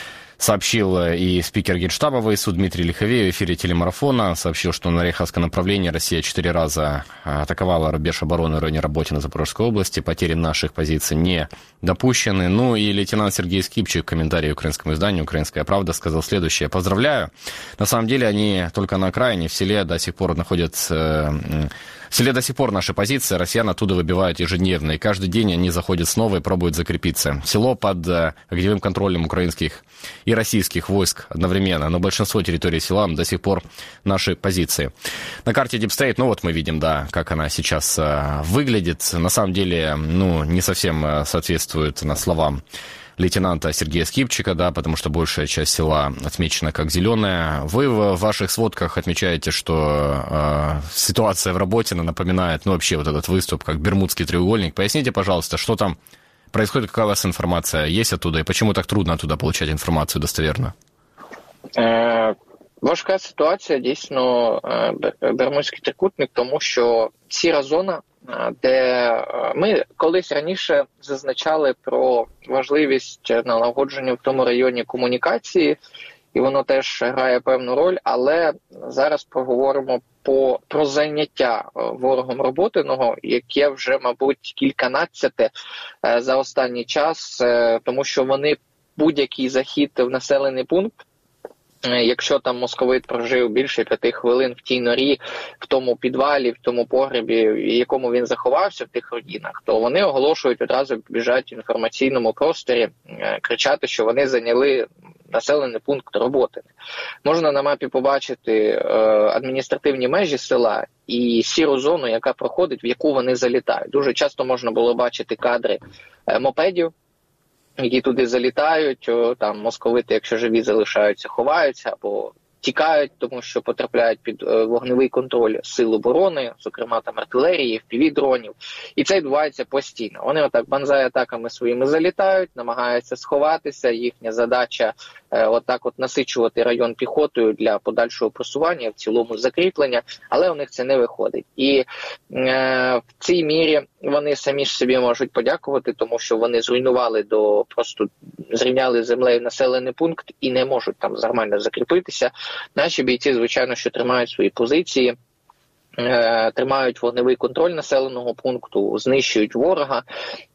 сообщил и спикер Генштаба ВСУ Дмитрий Лиховей в эфире телемарафона. Сообщил, что на Ореховском направлении Россия 4 раза атаковала рубеж обороны в районе Работино Запорожской области. Потери наших позиций не допущены. Ну и лейтенант Сергей Скипчик в комментарии украинскому изданию «Украинская правда» сказал следующее. Поздравляю. На самом деле они только на окраине, в селе до сих пор находятся... В селе до сих пор наши позиции, россиян оттуда выбивают ежедневно, и каждый день они заходят снова и пробуют закрепиться. Село под огневым контролем украинских и российских войск одновременно, но большинство территории села до сих пор наши позиции. На карте Deep State, ну вот мы видим, да, как она сейчас выглядит. На самом деле, ну, не совсем соответствует на словам лейтенанта Сергея Скипчика, да, потому что большая часть села отмечена как зеленая. Вы в ваших сводках отмечаете, что ситуация в Работино напоминает, ну, вообще вот этот выступ, как Бермудский треугольник. Поясните, пожалуйста, что там происходит, какая у вас информация есть оттуда, и почему так трудно оттуда получать інформацію достовірно? Важка ситуація, дійсно, Бермудський трикутник, тому що сіра зона, де ми колись раніше зазначали про важливість налагодження в тому районі комунікації, і воно теж грає певну роль, але зараз поговоримо про зайняття ворогом Роботиного, яке вже, мабуть, кільканадцяте за останній час, тому що вони будь-який захід в населений пункт, якщо там московит прожив більше 5 хвилин в тій норі, в тому підвалі, в тому погребі, в якому він заховався в тих руїнах, то вони оголошують, одразу біжать в інформаційному просторі, кричати, що вони зайняли населений пункт Роботине. Можна на мапі побачити адміністративні межі села і сіру зону, яка проходить, в яку вони залітають. Дуже часто можна було бачити кадри мопедів, які туди залітають, там московити, якщо живі залишаються, ховаються або тікають, тому що потрапляють під вогневий контроль сил оборони, зокрема там артилерії, FPV-дронів. І це відбувається постійно. Вони отак банзай-атаками своїми залітають, намагаються сховатися. Їхня задача отак от насичувати район піхотою для подальшого просування, в цілому закріплення, але у них це не виходить. І в цій мірі вони самі ж собі можуть подякувати, тому що вони зруйнували просто зрівняли з землею населений пункт і не можуть там нормально закріпитися. Наші бійці, звичайно, що тримають свої позиції, тримають вогневий контроль населеного пункту, знищують ворога,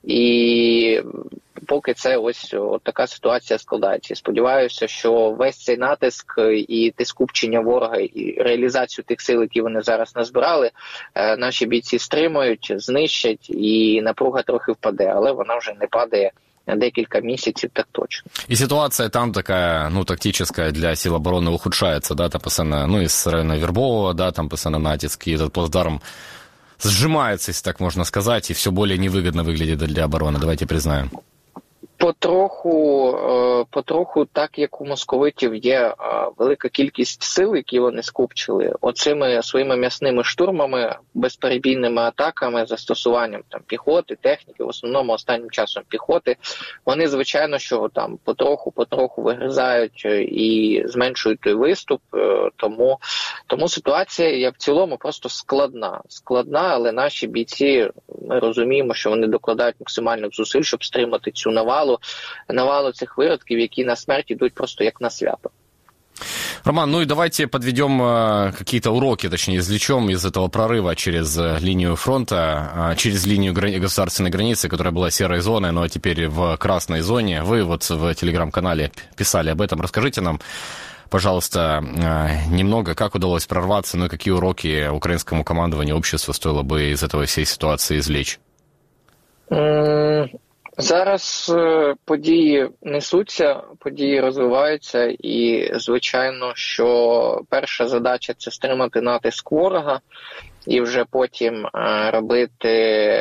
і поки це ось така ситуація складається. Сподіваюся, що весь цей натиск і те скупчення ворога, і реалізацію тих сил, які вони зараз назбирали, наші бійці стримують, знищать, і напруга трохи впаде, але вона вже не падає декілька місяців, так точно. И ситуация там такая, ну, тактическая для сил обороны ухудшается, да, там постоянно, ну, из района Вербового, да, там постоянно натиск, и этот плацдарм сжимается, если так можно сказать, и все более невыгодно выглядит для обороны, давайте признаем. Потроху, так як у московитів є велика кількість сил, які вони скупчили, оцими своїми м'ясними штурмами, безперебійними атаками, застосуванням там піхоти, техніки, в основному останнім часом піхоти, вони, звичайно, що там потроху вигризають і зменшують той виступ, тому ситуація є в цілому просто складна, але наші бійці, ми розуміємо, що вони докладають максимальних зусиль, щоб стримати цю навалу цих виродків, які на смерть йдуть просто як на свято. Роман, ну и давайте подведем какие-то уроки, точнее, извлечем из этого прорыва через линию фронта, через линию государственной границы, которая была серой зоной, но теперь в красной зоне. Вы вот в телеграм-канале писали об этом. Расскажите нам, пожалуйста, немного, как удалось прорваться, ну и какие уроки украинскому командованию, обществу стоило бы из этого всей ситуации извлечь? Зараз події несуться, події розвиваються і, звичайно, що перша задача – це стримати натиск ворога і вже потім робити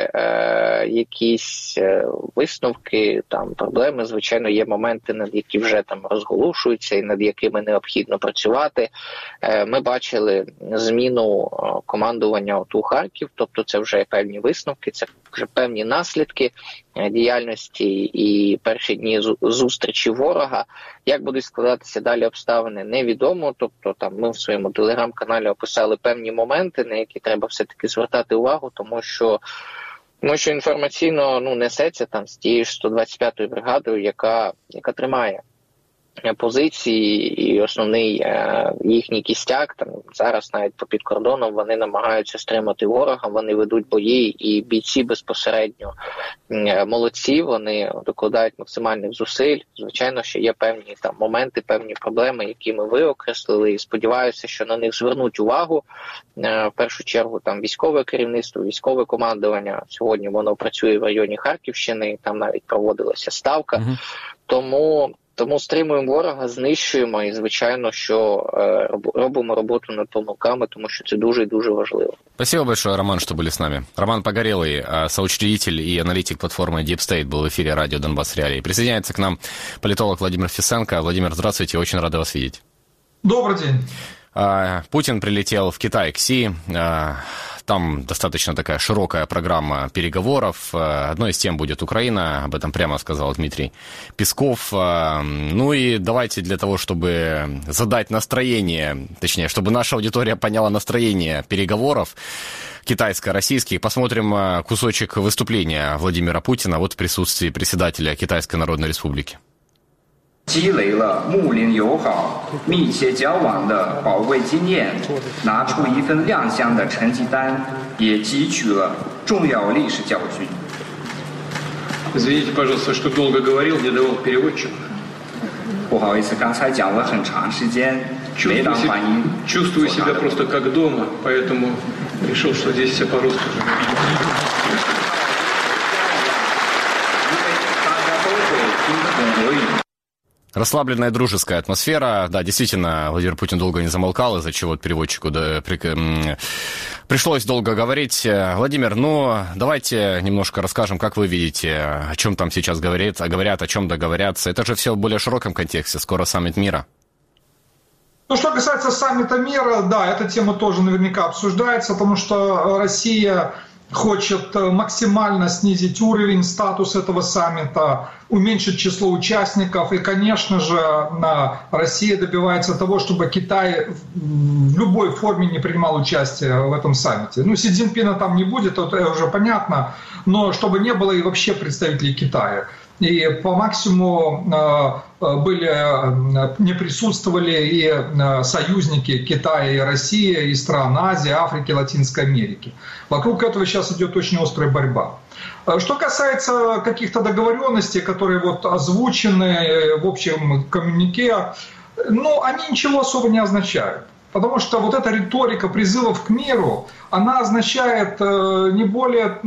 якісь висновки, там проблеми. Звичайно, є моменти, над які вже там розголошуються і над якими необхідно працювати. Ми бачили зміну командування у Харків, тобто це вже певні висновки, це вже певні наслідки діяльності і перші дні зустрічі ворога. Як будуть складатися далі обставини, невідомо. Тобто там ми в своєму телеграм-каналі описали певні моменти, на які треба все-таки звертати увагу, тому що інформаційно несеться там з тією ж 125-ю бригадою, яка тримає позиції і основний їхній кістяк, там зараз навіть попід кордоном вони намагаються стримати ворога, вони ведуть бої, і бійці безпосередньо молодці, вони докладають максимальних зусиль. Звичайно, що є певні там моменти, певні проблеми, які ми виокреслили, і сподіваюся, що на них звернуть увагу. В першу чергу там військове керівництво, військове командування. Сьогодні воно працює в районі Харківщини, там навіть проводилася ставка. Тому стримуємо ворога, знищуємо і, звичайно, що робимо роботу над помилками, тому що це дуже і дуже важливо. Спасибо большое, Роман, что были с нами. Роман Погорелый, соучредитель и аналитик платформы Deep State, был в эфире радио «Донбасс Реалии». Присоединяется к нам политолог Владимир Фисенко. Владимир, здравствуйте, очень рады вас видеть. Добрый день. Путин прилетел в Китай, к Си. Там достаточно такая широкая программа переговоров. Одной из тем будет Украина, об этом прямо сказал Дмитрий Песков. Ну и давайте для того, чтобы задать настроение, точнее, чтобы наша аудитория поняла настроение переговоров китайско-российских, посмотрим кусочек выступления Владимира Путина вот в присутствии председателя Китайской Народной Республики. 积累了睦邻友好、密切交往的宝贵经验，拿出一份亮相的成绩单，也汲取了重要历史教训。 Извините, пожалуйста, что долго говорил, не давал переводчик. 不好意思，刚才讲了很长时间，没当翻译。 Чувствую себя просто как дома, поэтому решил, что здесь все по-русски. Расслабленная дружеская атмосфера. Да, действительно, Владимир Путин долго не замолкал, из-за чего переводчику пришлось долго говорить. Владимир, ну, давайте немножко расскажем, как вы видите, о чем там сейчас говорят, о чем договорятся. Это же все в более широком контексте, скоро саммит мира. Ну, что касается саммита мира, да, эта тема тоже наверняка обсуждается, потому что Россия хочет максимально снизить уровень, статус этого саммита, уменьшить число участников. И, конечно же, Россия добивается того, чтобы Китай в любой форме не принимал участие в этом саммите. Ну, Си Цзиньпина там не будет, это уже понятно, но чтобы не было и вообще представителей Китая. И по максимуму не присутствовали и союзники Китая и России, и стран Азии, Африки, Латинской Америки. Вокруг этого сейчас идет очень острая борьба. Что касается каких-то договоренностей, которые вот озвучены в общем коммюнике, ну, они ничего особо не означают. Потому что вот эта риторика призывов к миру, она означает не более,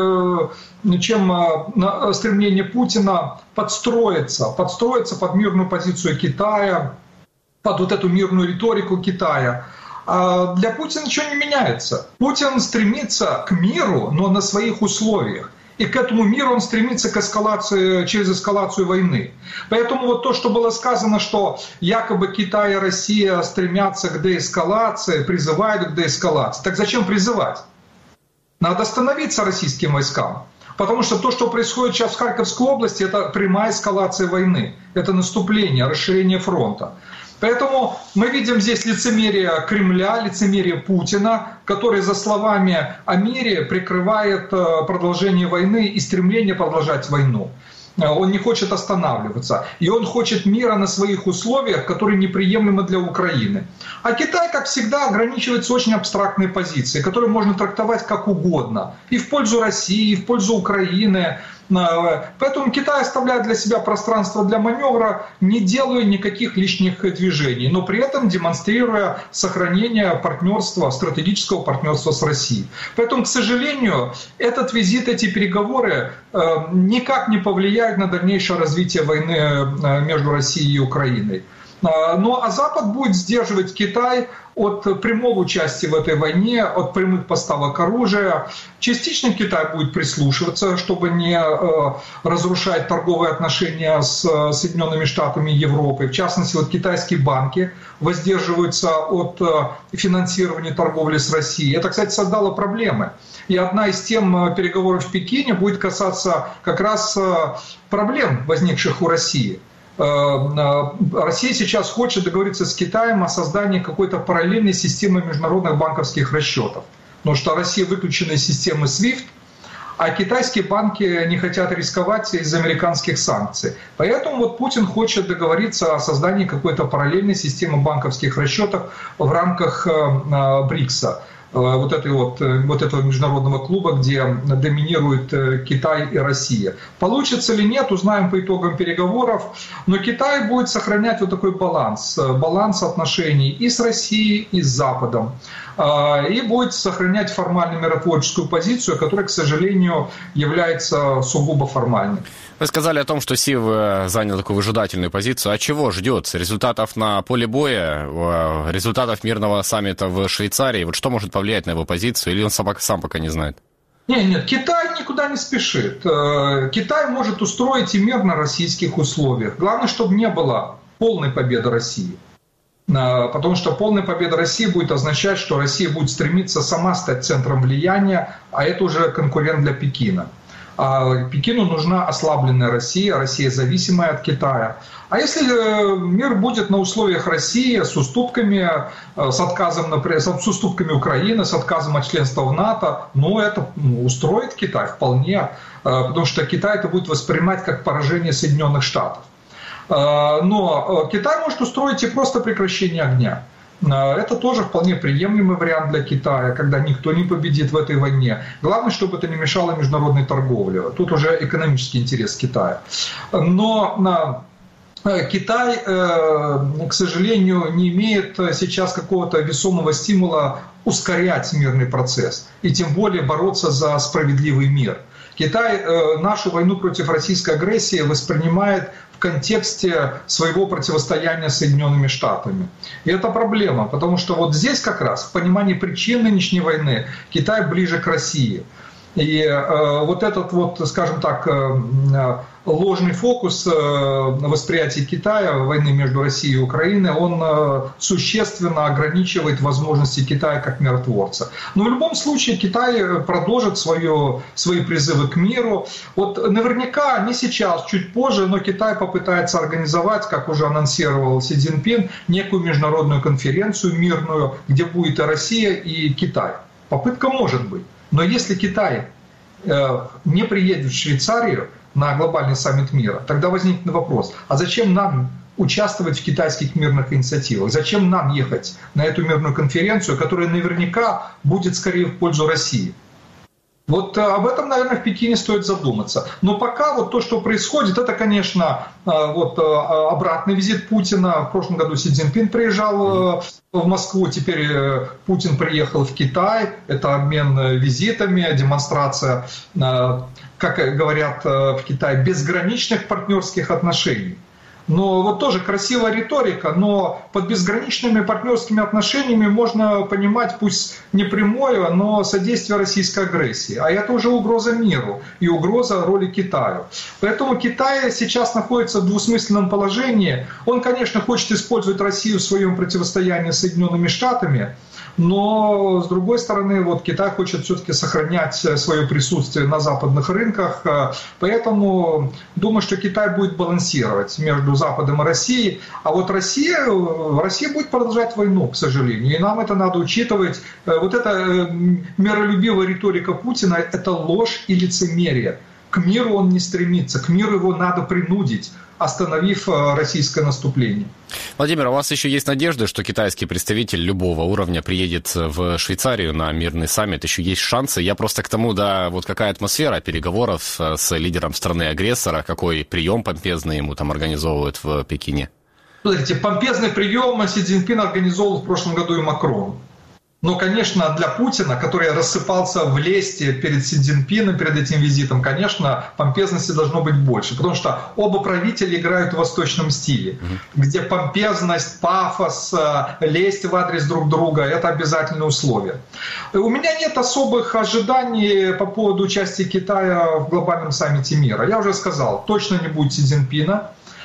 чем стремление Путина подстроиться под мирную позицию Китая, под вот эту мирную риторику Китая. А для Путина ничего не меняется. Путин стремится к миру, но на своих условиях. И к этому миру он стремится к эскалации, через эскалацию войны. Поэтому вот то, что было сказано, что якобы Китай и Россия стремятся к деэскалации, призывают к деэскалации. Так зачем призывать? Надо остановиться российским войскам. Потому что то, что происходит сейчас в Харьковской области, это прямая эскалация войны. Это наступление, расширение фронта. Поэтому мы видим здесь лицемерие Кремля, лицемерие Путина, который за словами о мире прикрывает продолжение войны и стремление продолжать войну. Он не хочет останавливаться. И он хочет мира на своих условиях, которые неприемлемы для Украины. А Китай, как всегда, ограничивается очень абстрактной позицией, которую можно трактовать как угодно. И в пользу России, и в пользу Украины. Поэтому Китай оставляет для себя пространство для маневра, не делая никаких лишних движений, но при этом демонстрируя сохранение партнерства, стратегического партнерства с Россией. Поэтому, к сожалению, этот визит, эти переговоры никак не повлияют на дальнейшее развитие войны между Россией и Украиной. Ну а Запад будет сдерживать Китай от прямого участия в этой войне, от прямых поставок оружия. Частично Китай будет прислушиваться, чтобы не разрушать торговые отношения с Соединенными Штатами Европы. В частности, вот китайские банки воздерживаются от финансирования торговли с Россией. Это, кстати, создало проблемы. И одна из тем переговоров в Пекине будет касаться как раз проблем, возникших у России. Россия сейчас хочет договориться с Китаем о создании какой-то параллельной системы международных банковских расчетов. Потому что Россия выключена из системы SWIFT, А китайские банки не хотят рисковать из-за американских санкций. Поэтому вот Путин хочет договориться о создании какой-то параллельной системы банковских расчетов в рамках БРИКСа. Вот этого международного клуба, где доминируют Китай и Россия. Получится ли нет, узнаем по итогам переговоров. Но Китай будет сохранять вот такой баланс отношений и с Россией, и с Западом. И будет сохранять формально миротворческую позицию, которая, к сожалению, является сугубо формальной. Вы сказали о том, что Си занял такую выжидательную позицию. А чего ждет? Результатов на поле боя, результатов мирного саммита в Швейцарии? Вот что может повлиять на его позицию? Или он сам пока не знает? Нет, Китай никуда не спешит. Китай может устроить и мир на российских условиях. Главное, чтобы не было полной победы России. Потому что полная победа России будет означать, что Россия будет стремиться сама стать центром влияния, а это уже конкурент для Пекина. А Пекину нужна ослабленная Россия зависимая от Китая. А если мир будет на условиях России с уступками, с уступками Украины, с отказом от членства в НАТО, это устроит Китай вполне, потому что Китай это будет воспринимать как поражение Соединенных Штатов. Но Китай может устроить и просто прекращение огня. Это тоже вполне приемлемый вариант для Китая, когда никто не победит в этой войне. Главное, чтобы это не мешало международной торговле. Тут уже экономический интерес Китая. Но Китай, к сожалению, не имеет сейчас какого-то весомого стимула ускорять мирный процесс и тем более бороться за справедливый мир. Китай нашу войну против российской агрессии воспринимает в контексте своего противостояния с Соединенными Штатами. И это проблема, потому что вот здесь как раз в понимании причин нынешней войны Китай ближе к России. И вот этот скажем так, ложный фокус восприятия Китая, войны между Россией и Украиной, он существенно ограничивает возможности Китая как миротворца. Но в любом случае Китай продолжит свои призывы к миру. Вот наверняка не сейчас, чуть позже, но Китай попытается организовать, как уже анонсировал Си Цзиньпин, некую международную конференцию мирную, где будет и Россия, и Китай. Попытка может быть. Но если Китай не приедет в Швейцарию на глобальный саммит мира, тогда возникнет вопрос, а зачем нам участвовать в китайских мирных инициативах? Зачем нам ехать на эту мирную конференцию, которая наверняка будет скорее в пользу России? Вот об этом, наверное, в Пекине стоит задуматься. Но пока вот то, что происходит, это, конечно, обратный визит Путина. В прошлом году Си Цзиньпин приезжал в Москву, теперь Путин приехал в Китай. Это обмен визитами, демонстрация, как говорят в Китае, безграничных партнерских отношений. Но вот тоже красивая риторика, но под безграничными партнерскими отношениями можно понимать, пусть не прямое, но содействие российской агрессии. А это уже угроза миру и угроза роли Китаю. Поэтому Китай сейчас находится в двусмысленном положении. Он, конечно, хочет использовать Россию в своем противостоянии с Соединенными Штатами, но, с другой стороны, вот Китай хочет все-таки сохранять свое присутствие на западных рынках, поэтому думаю, что Китай будет балансировать между Западом и Россией, а вот Россия будет продолжать войну, к сожалению, и нам это надо учитывать. Вот эта миролюбивая риторика Путина – это ложь и лицемерие. К миру он не стремится, к миру его надо принудить, остановив российское наступление. Владимир, у вас еще есть надежда, что китайский представитель любого уровня приедет в Швейцарию на мирный саммит? Еще есть шансы? Я просто к тому, вот какая атмосфера переговоров с лидером страны-агрессора, какой прием помпезный ему там организовывают в Пекине? Смотрите, помпезный прием Си Цзиньпин организовал в прошлом году и Макрон. Но, конечно, для Путина, который рассыпался в лесте перед Си Цзиньпином, перед этим визитом, конечно, помпезности должно быть больше. Потому что оба правителя играют в восточном стиле, где помпезность, пафос, лесть в адрес друг друга – это обязательное условие. У меня нет особых ожиданий по поводу участия Китая в глобальном саммите мира. Я уже сказал, точно не будет Си Цзиньпина.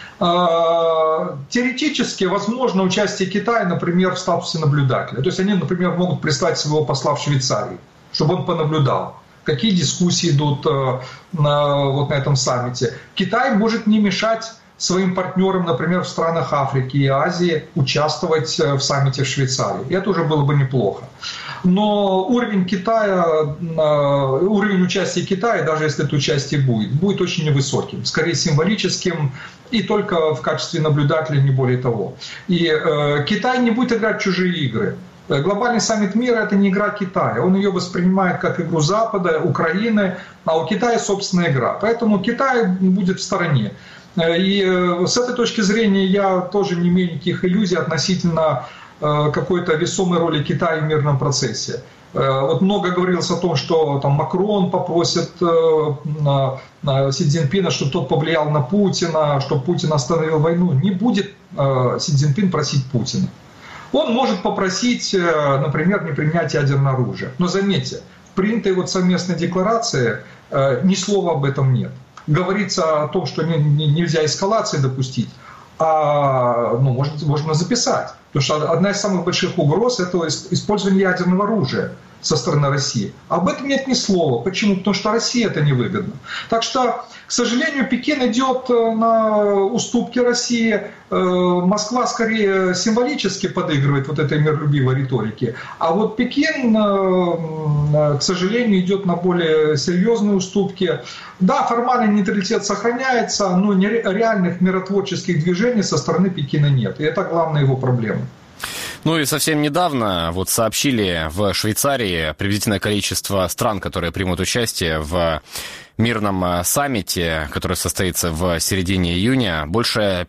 Теоретически возможно участие Китая, например, в статусе наблюдателя. То есть они, например, могут прислать своего посла в Швейцарию, чтобы он понаблюдал, какие дискуссии идут на этом саммите. Китай может не мешать своим партнерам, например, в странах Африки и Азии, участвовать в саммите в Швейцарии. И это уже было бы неплохо. Но уровень Китая, уровень участия Китая, даже если это участие будет очень невысоким, скорее символическим и только в качестве наблюдателя, не более того. И Китай не будет играть в чужие игры. Глобальный саммит мира – это не игра Китая. Он ее воспринимает как игру Запада, Украины, а у Китая собственная игра. Поэтому Китай будет в стороне. И с этой точки зрения я тоже не имею никаких иллюзий относительно какой-то весомой роли Китая в мирном процессе. Вот много говорилось о том, что там Макрон попросит Си Цзиньпина, чтобы тот повлиял на Путина, чтобы Путин остановил войну. Не будет Си Цзиньпин просить Путина. Он может попросить, например, не применять ядерное оружие. Но заметьте, в принятой вот совместной декларации ни слова об этом нет. Говорится о том, что нельзя эскалации допустить, а можно записать. Потому что одна из самых больших угроз – это использование ядерного оружия со стороны России. Об этом нет ни слова. Почему? Потому что России это невыгодно. Так что, к сожалению, Пекин идет на уступки России. Москва скорее символически подыгрывает вот этой миролюбивой риторике. А вот Пекин, к сожалению, идет на более серьезные уступки. Да, формальный нейтралитет сохраняется, но реальных миротворческих движений со стороны Пекина нет. И это главная его проблема. Ну и совсем недавно вот сообщили в Швейцарии приблизительное количество стран, которые примут участие в мирном саммите, который состоится в середине июня. Больше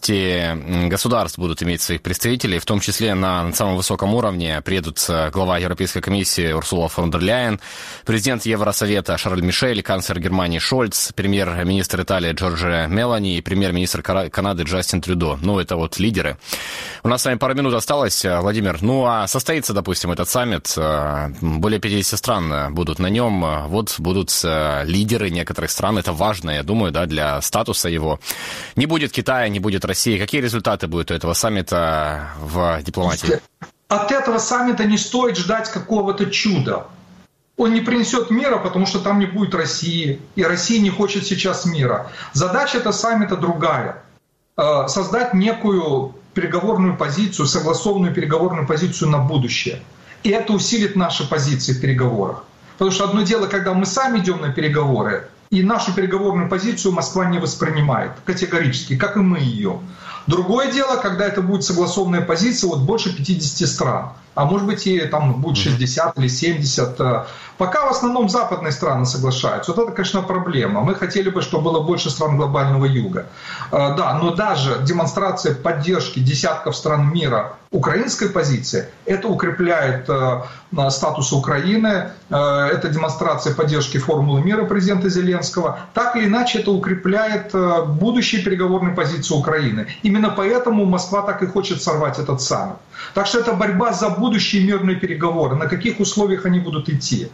50 государств будут иметь своих представителей, в том числе на самом высоком уровне приедут глава Европейской комиссии Урсула фон дер Ляйен, президент Евросовета Шарль Мишель, канцлер Германии Шольц, премьер-министр Италии Джорджио Мелони и премьер-министр Канады Джастин Трюдо. Ну, это вот лидеры. У нас с вами пару минут осталось, Владимир. Ну, а состоится, допустим, этот саммит, более 50 стран будут на нем, вот будут лидеры некоторых стран, это важно, я думаю, да, для статуса его. Не будет Китая, не будет России. Какие результаты будут у этого саммита в дипломатии? От этого саммита не стоит ждать какого-то чуда. Он не принесет мира, потому что там не будет России, и Россия не хочет сейчас мира. Задача этого саммита другая. Создать некую переговорную позицию, согласованную переговорную позицию на будущее. И это усилит наши позиции в переговорах. Потому что одно дело, когда мы сами идем на переговоры, и нашу переговорную позицию Москва не воспринимает категорически, как и мы ее. Другое дело, когда это будет согласованная позиция вот больше 50 стран. А может быть и там будет 60 или 70. Пока в основном западные страны соглашаются. Вот это, конечно, проблема. Мы хотели бы, чтобы было больше стран глобального юга. Да, но даже демонстрация поддержки десятков стран мира украинской позиции, это укрепляет статус Украины, это демонстрация поддержки формулы мира президента Зеленского. Так или иначе, это укрепляет будущие переговорные позиции Украины. Именно поэтому Москва так и хочет сорвать этот саммит. Так что это борьба за будущие мирные переговоры, на каких условиях они будут идти.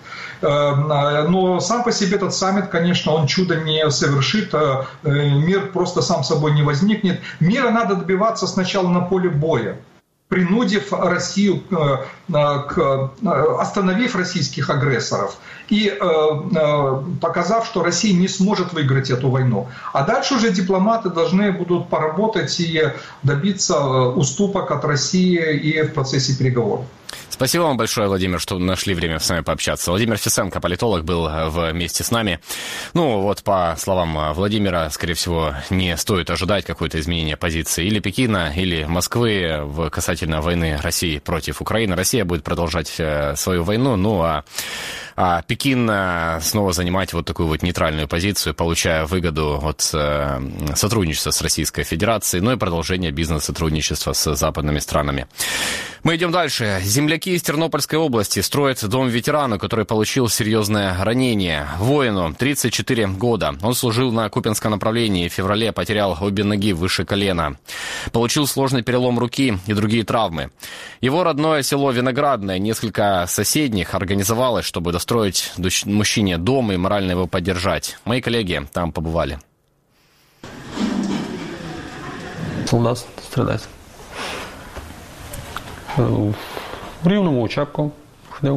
Но сам по себе этот саммит, конечно, он чудо не совершит, мир просто сам собой не возникнет. Мира надо добиваться сначала на поле боя, принудив Россию, остановив российских агрессоров и показав, что Россия не сможет выиграть эту войну. А дальше уже дипломаты должны будут поработать и добиться уступок от России и в процессе переговоров. Спасибо вам большое, Владимир, что нашли время с нами пообщаться. Владимир Фисенко, политолог, был вместе с нами. Ну, вот по словам Владимира, скорее всего, не стоит ожидать какое-то изменение позиции или Пекина, или Москвы касательно войны России против Украины. Россия будет продолжать свою войну, ну а Пекин снова занимать вот такую вот нейтральную позицию, получая выгоду от сотрудничества с Российской Федерацией, ну и продолжения бизнес-сотрудничества с западными странами. Мы идем дальше. Земляки из Тернопольской области строят дом ветерану, который получил серьезное ранение. Воину 34 года. Он служил на Купянском направлении. В феврале потерял обе ноги выше колена. Получил сложный перелом руки и другие травмы. Его родное село Виноградное, несколько соседних организовалось, чтобы достроить мужчине дом и морально его поддержать. Мои коллеги там побывали. Солдат страдает. В Рівному учебку ходив.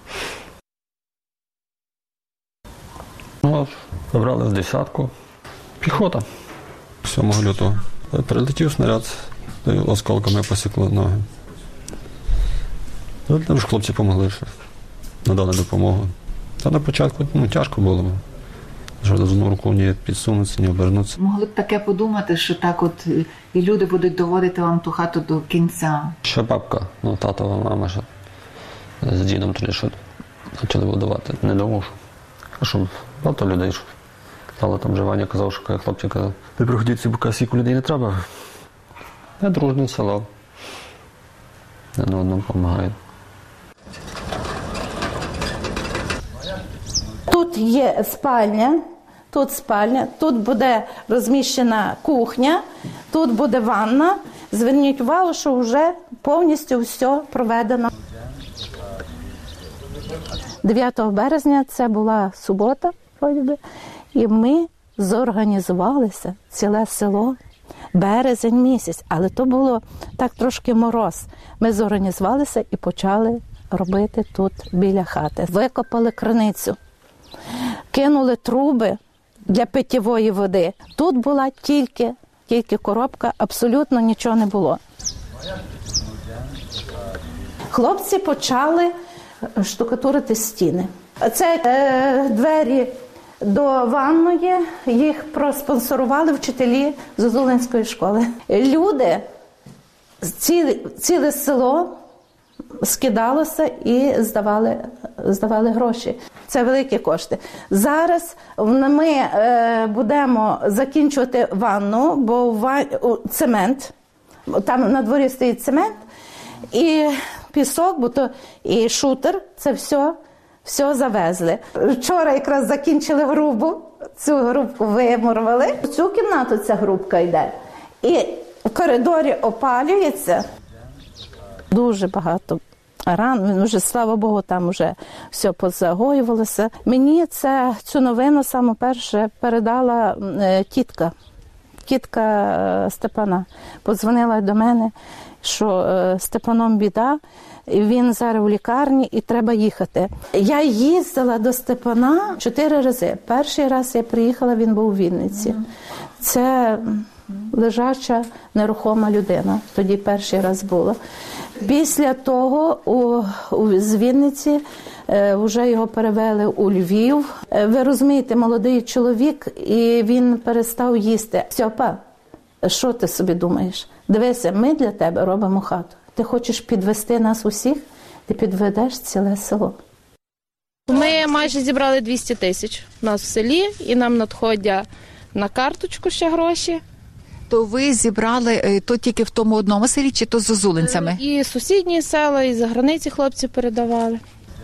Ну, вибрали з десятку. Піхота. 7 лютого. Прилетів снаряд, осколками посікло ноги. Ну, там ж хлопці допомогли, що надали допомогу. Та на початку тяжко було. Що з одну руку ні підсунутися, ні обернутися. Могли б таке подумати, що так от і люди будуть доводити вам ту хату до кінця. Ще бабка, татова мама, що з дідом тоді, що почали будувати. Не думав, що багато людей, що стало там Живаня, казав, що хлопці казав, ви приходіть ці бока, стільки людей не треба. Я дружне село. Один одному допомагаю. Тут є спальня, тут буде розміщена кухня, тут буде ванна. Зверніть увагу, що вже повністю все проведено. 9 березня, це була субота, і ми зорганізувалися, ціле село, березень місяць, але то було так трошки мороз. Ми зорганізувалися і почали робити тут біля хати. Викопали криницю, кинули труби для питьової води. Тут була тільки коробка, абсолютно нічого не було. Хлопці почали штукатурити стіни. Це двері до ванної, їх проспонсорували вчителі Зозулинської школи. Люди, ціле село скидалося і здавали гроші. Це великі кошти. Зараз ми будемо закінчувати ванну, бо цемент, там на дворі стоїть цемент, і пісок, бо то і шутер, це все завезли. Вчора якраз закінчили грубу, цю грубку вимурували. В цю кімнату ця грубка йде. І в коридорі опалюється. Дуже багато ран, вже, слава Богу, там вже все позагоювалося. Мені цю новину саме перше передала тітка Степана. Подзвонила до мене, що Степаном біда, він зараз у лікарні і треба їхати. Я їздила до Степана 4 рази. Перший раз я приїхала, він був у Вінниці. Це лежача, нерухома людина. Тоді перший раз було. Після того з Вінниці вже його перевели у Львів. Ви розумієте, молодий чоловік, і він перестав їсти. Стьопа, що ти собі думаєш? Дивися, ми для тебе робимо хату. Ти хочеш підвести нас усіх, ти підведеш ціле село. Ми майже зібрали 200 тисяч у нас в селі, і нам надходять на карточку ще гроші. То ви зібрали то тільки в тому одному селі, чи то з зозулинцями? І сусідні села, і за границі хлопці передавали.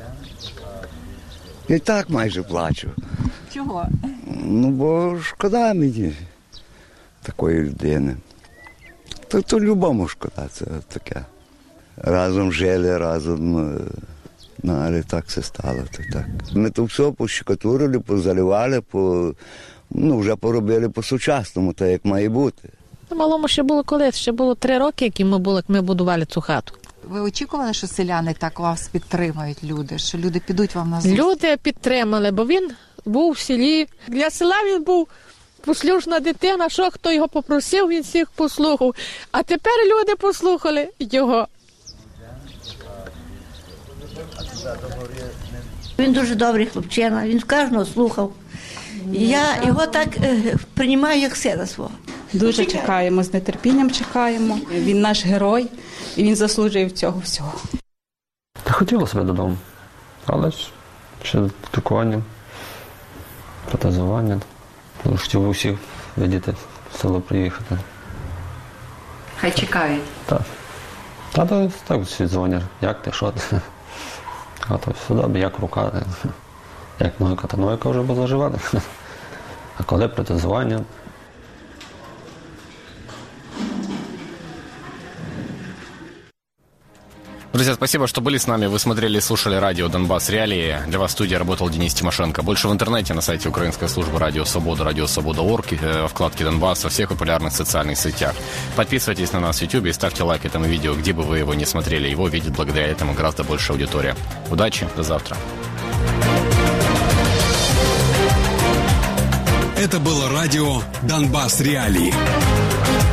І так майже плачу. Чого? Ну, бо шкода мені такої людини. То любому шкода, це таке. Разом жили, разом, але так все стало. То так. Ми то все пощукатурили, позаливали, вже поробили по-сучасному, так як має бути. Малому ще було колись, ще було 3 роки, як ми будували цю хату. Ви очікували, що селяни так вас підтримають, люди, що люди підуть вам на зустріч? Люди підтримали, бо він був в селі. Для села він був послушна дитина, що хто його попросив, він всіх послухав. А тепер люди послухали його. Він дуже добрий хлопчина, він кожного слухав. Я його так приймаю, як сина свого. Дуже чекаємо, з нетерпінням чекаємо. Він наш герой, і він заслужив цього всього. Та хотілося б додому, але ж ще лікування, протезування. Хотів усіх видіти в село приїхати. Хай чекають. Так. Так всі дзвонять, як ти, що ти. А то все добре, як рука, як нога, та нога вже була заживати. А коли протезування? Друзья, спасибо, что были с нами. Вы смотрели и слушали радио «Донбасс Реалии». Для вас в студии работал Денис Тимошенко. Больше в интернете, на сайте украинской службы «Радио Свобода», «Радиосвобода.орг», вкладке «Донбасс» во всех популярных социальных сетях. Подписывайтесь на нас в YouTube и ставьте лайк этому видео, где бы вы его не смотрели. Его видит благодаря этому гораздо больше аудитория. Удачи, до завтра. Это было радио «Донбасс Реалии».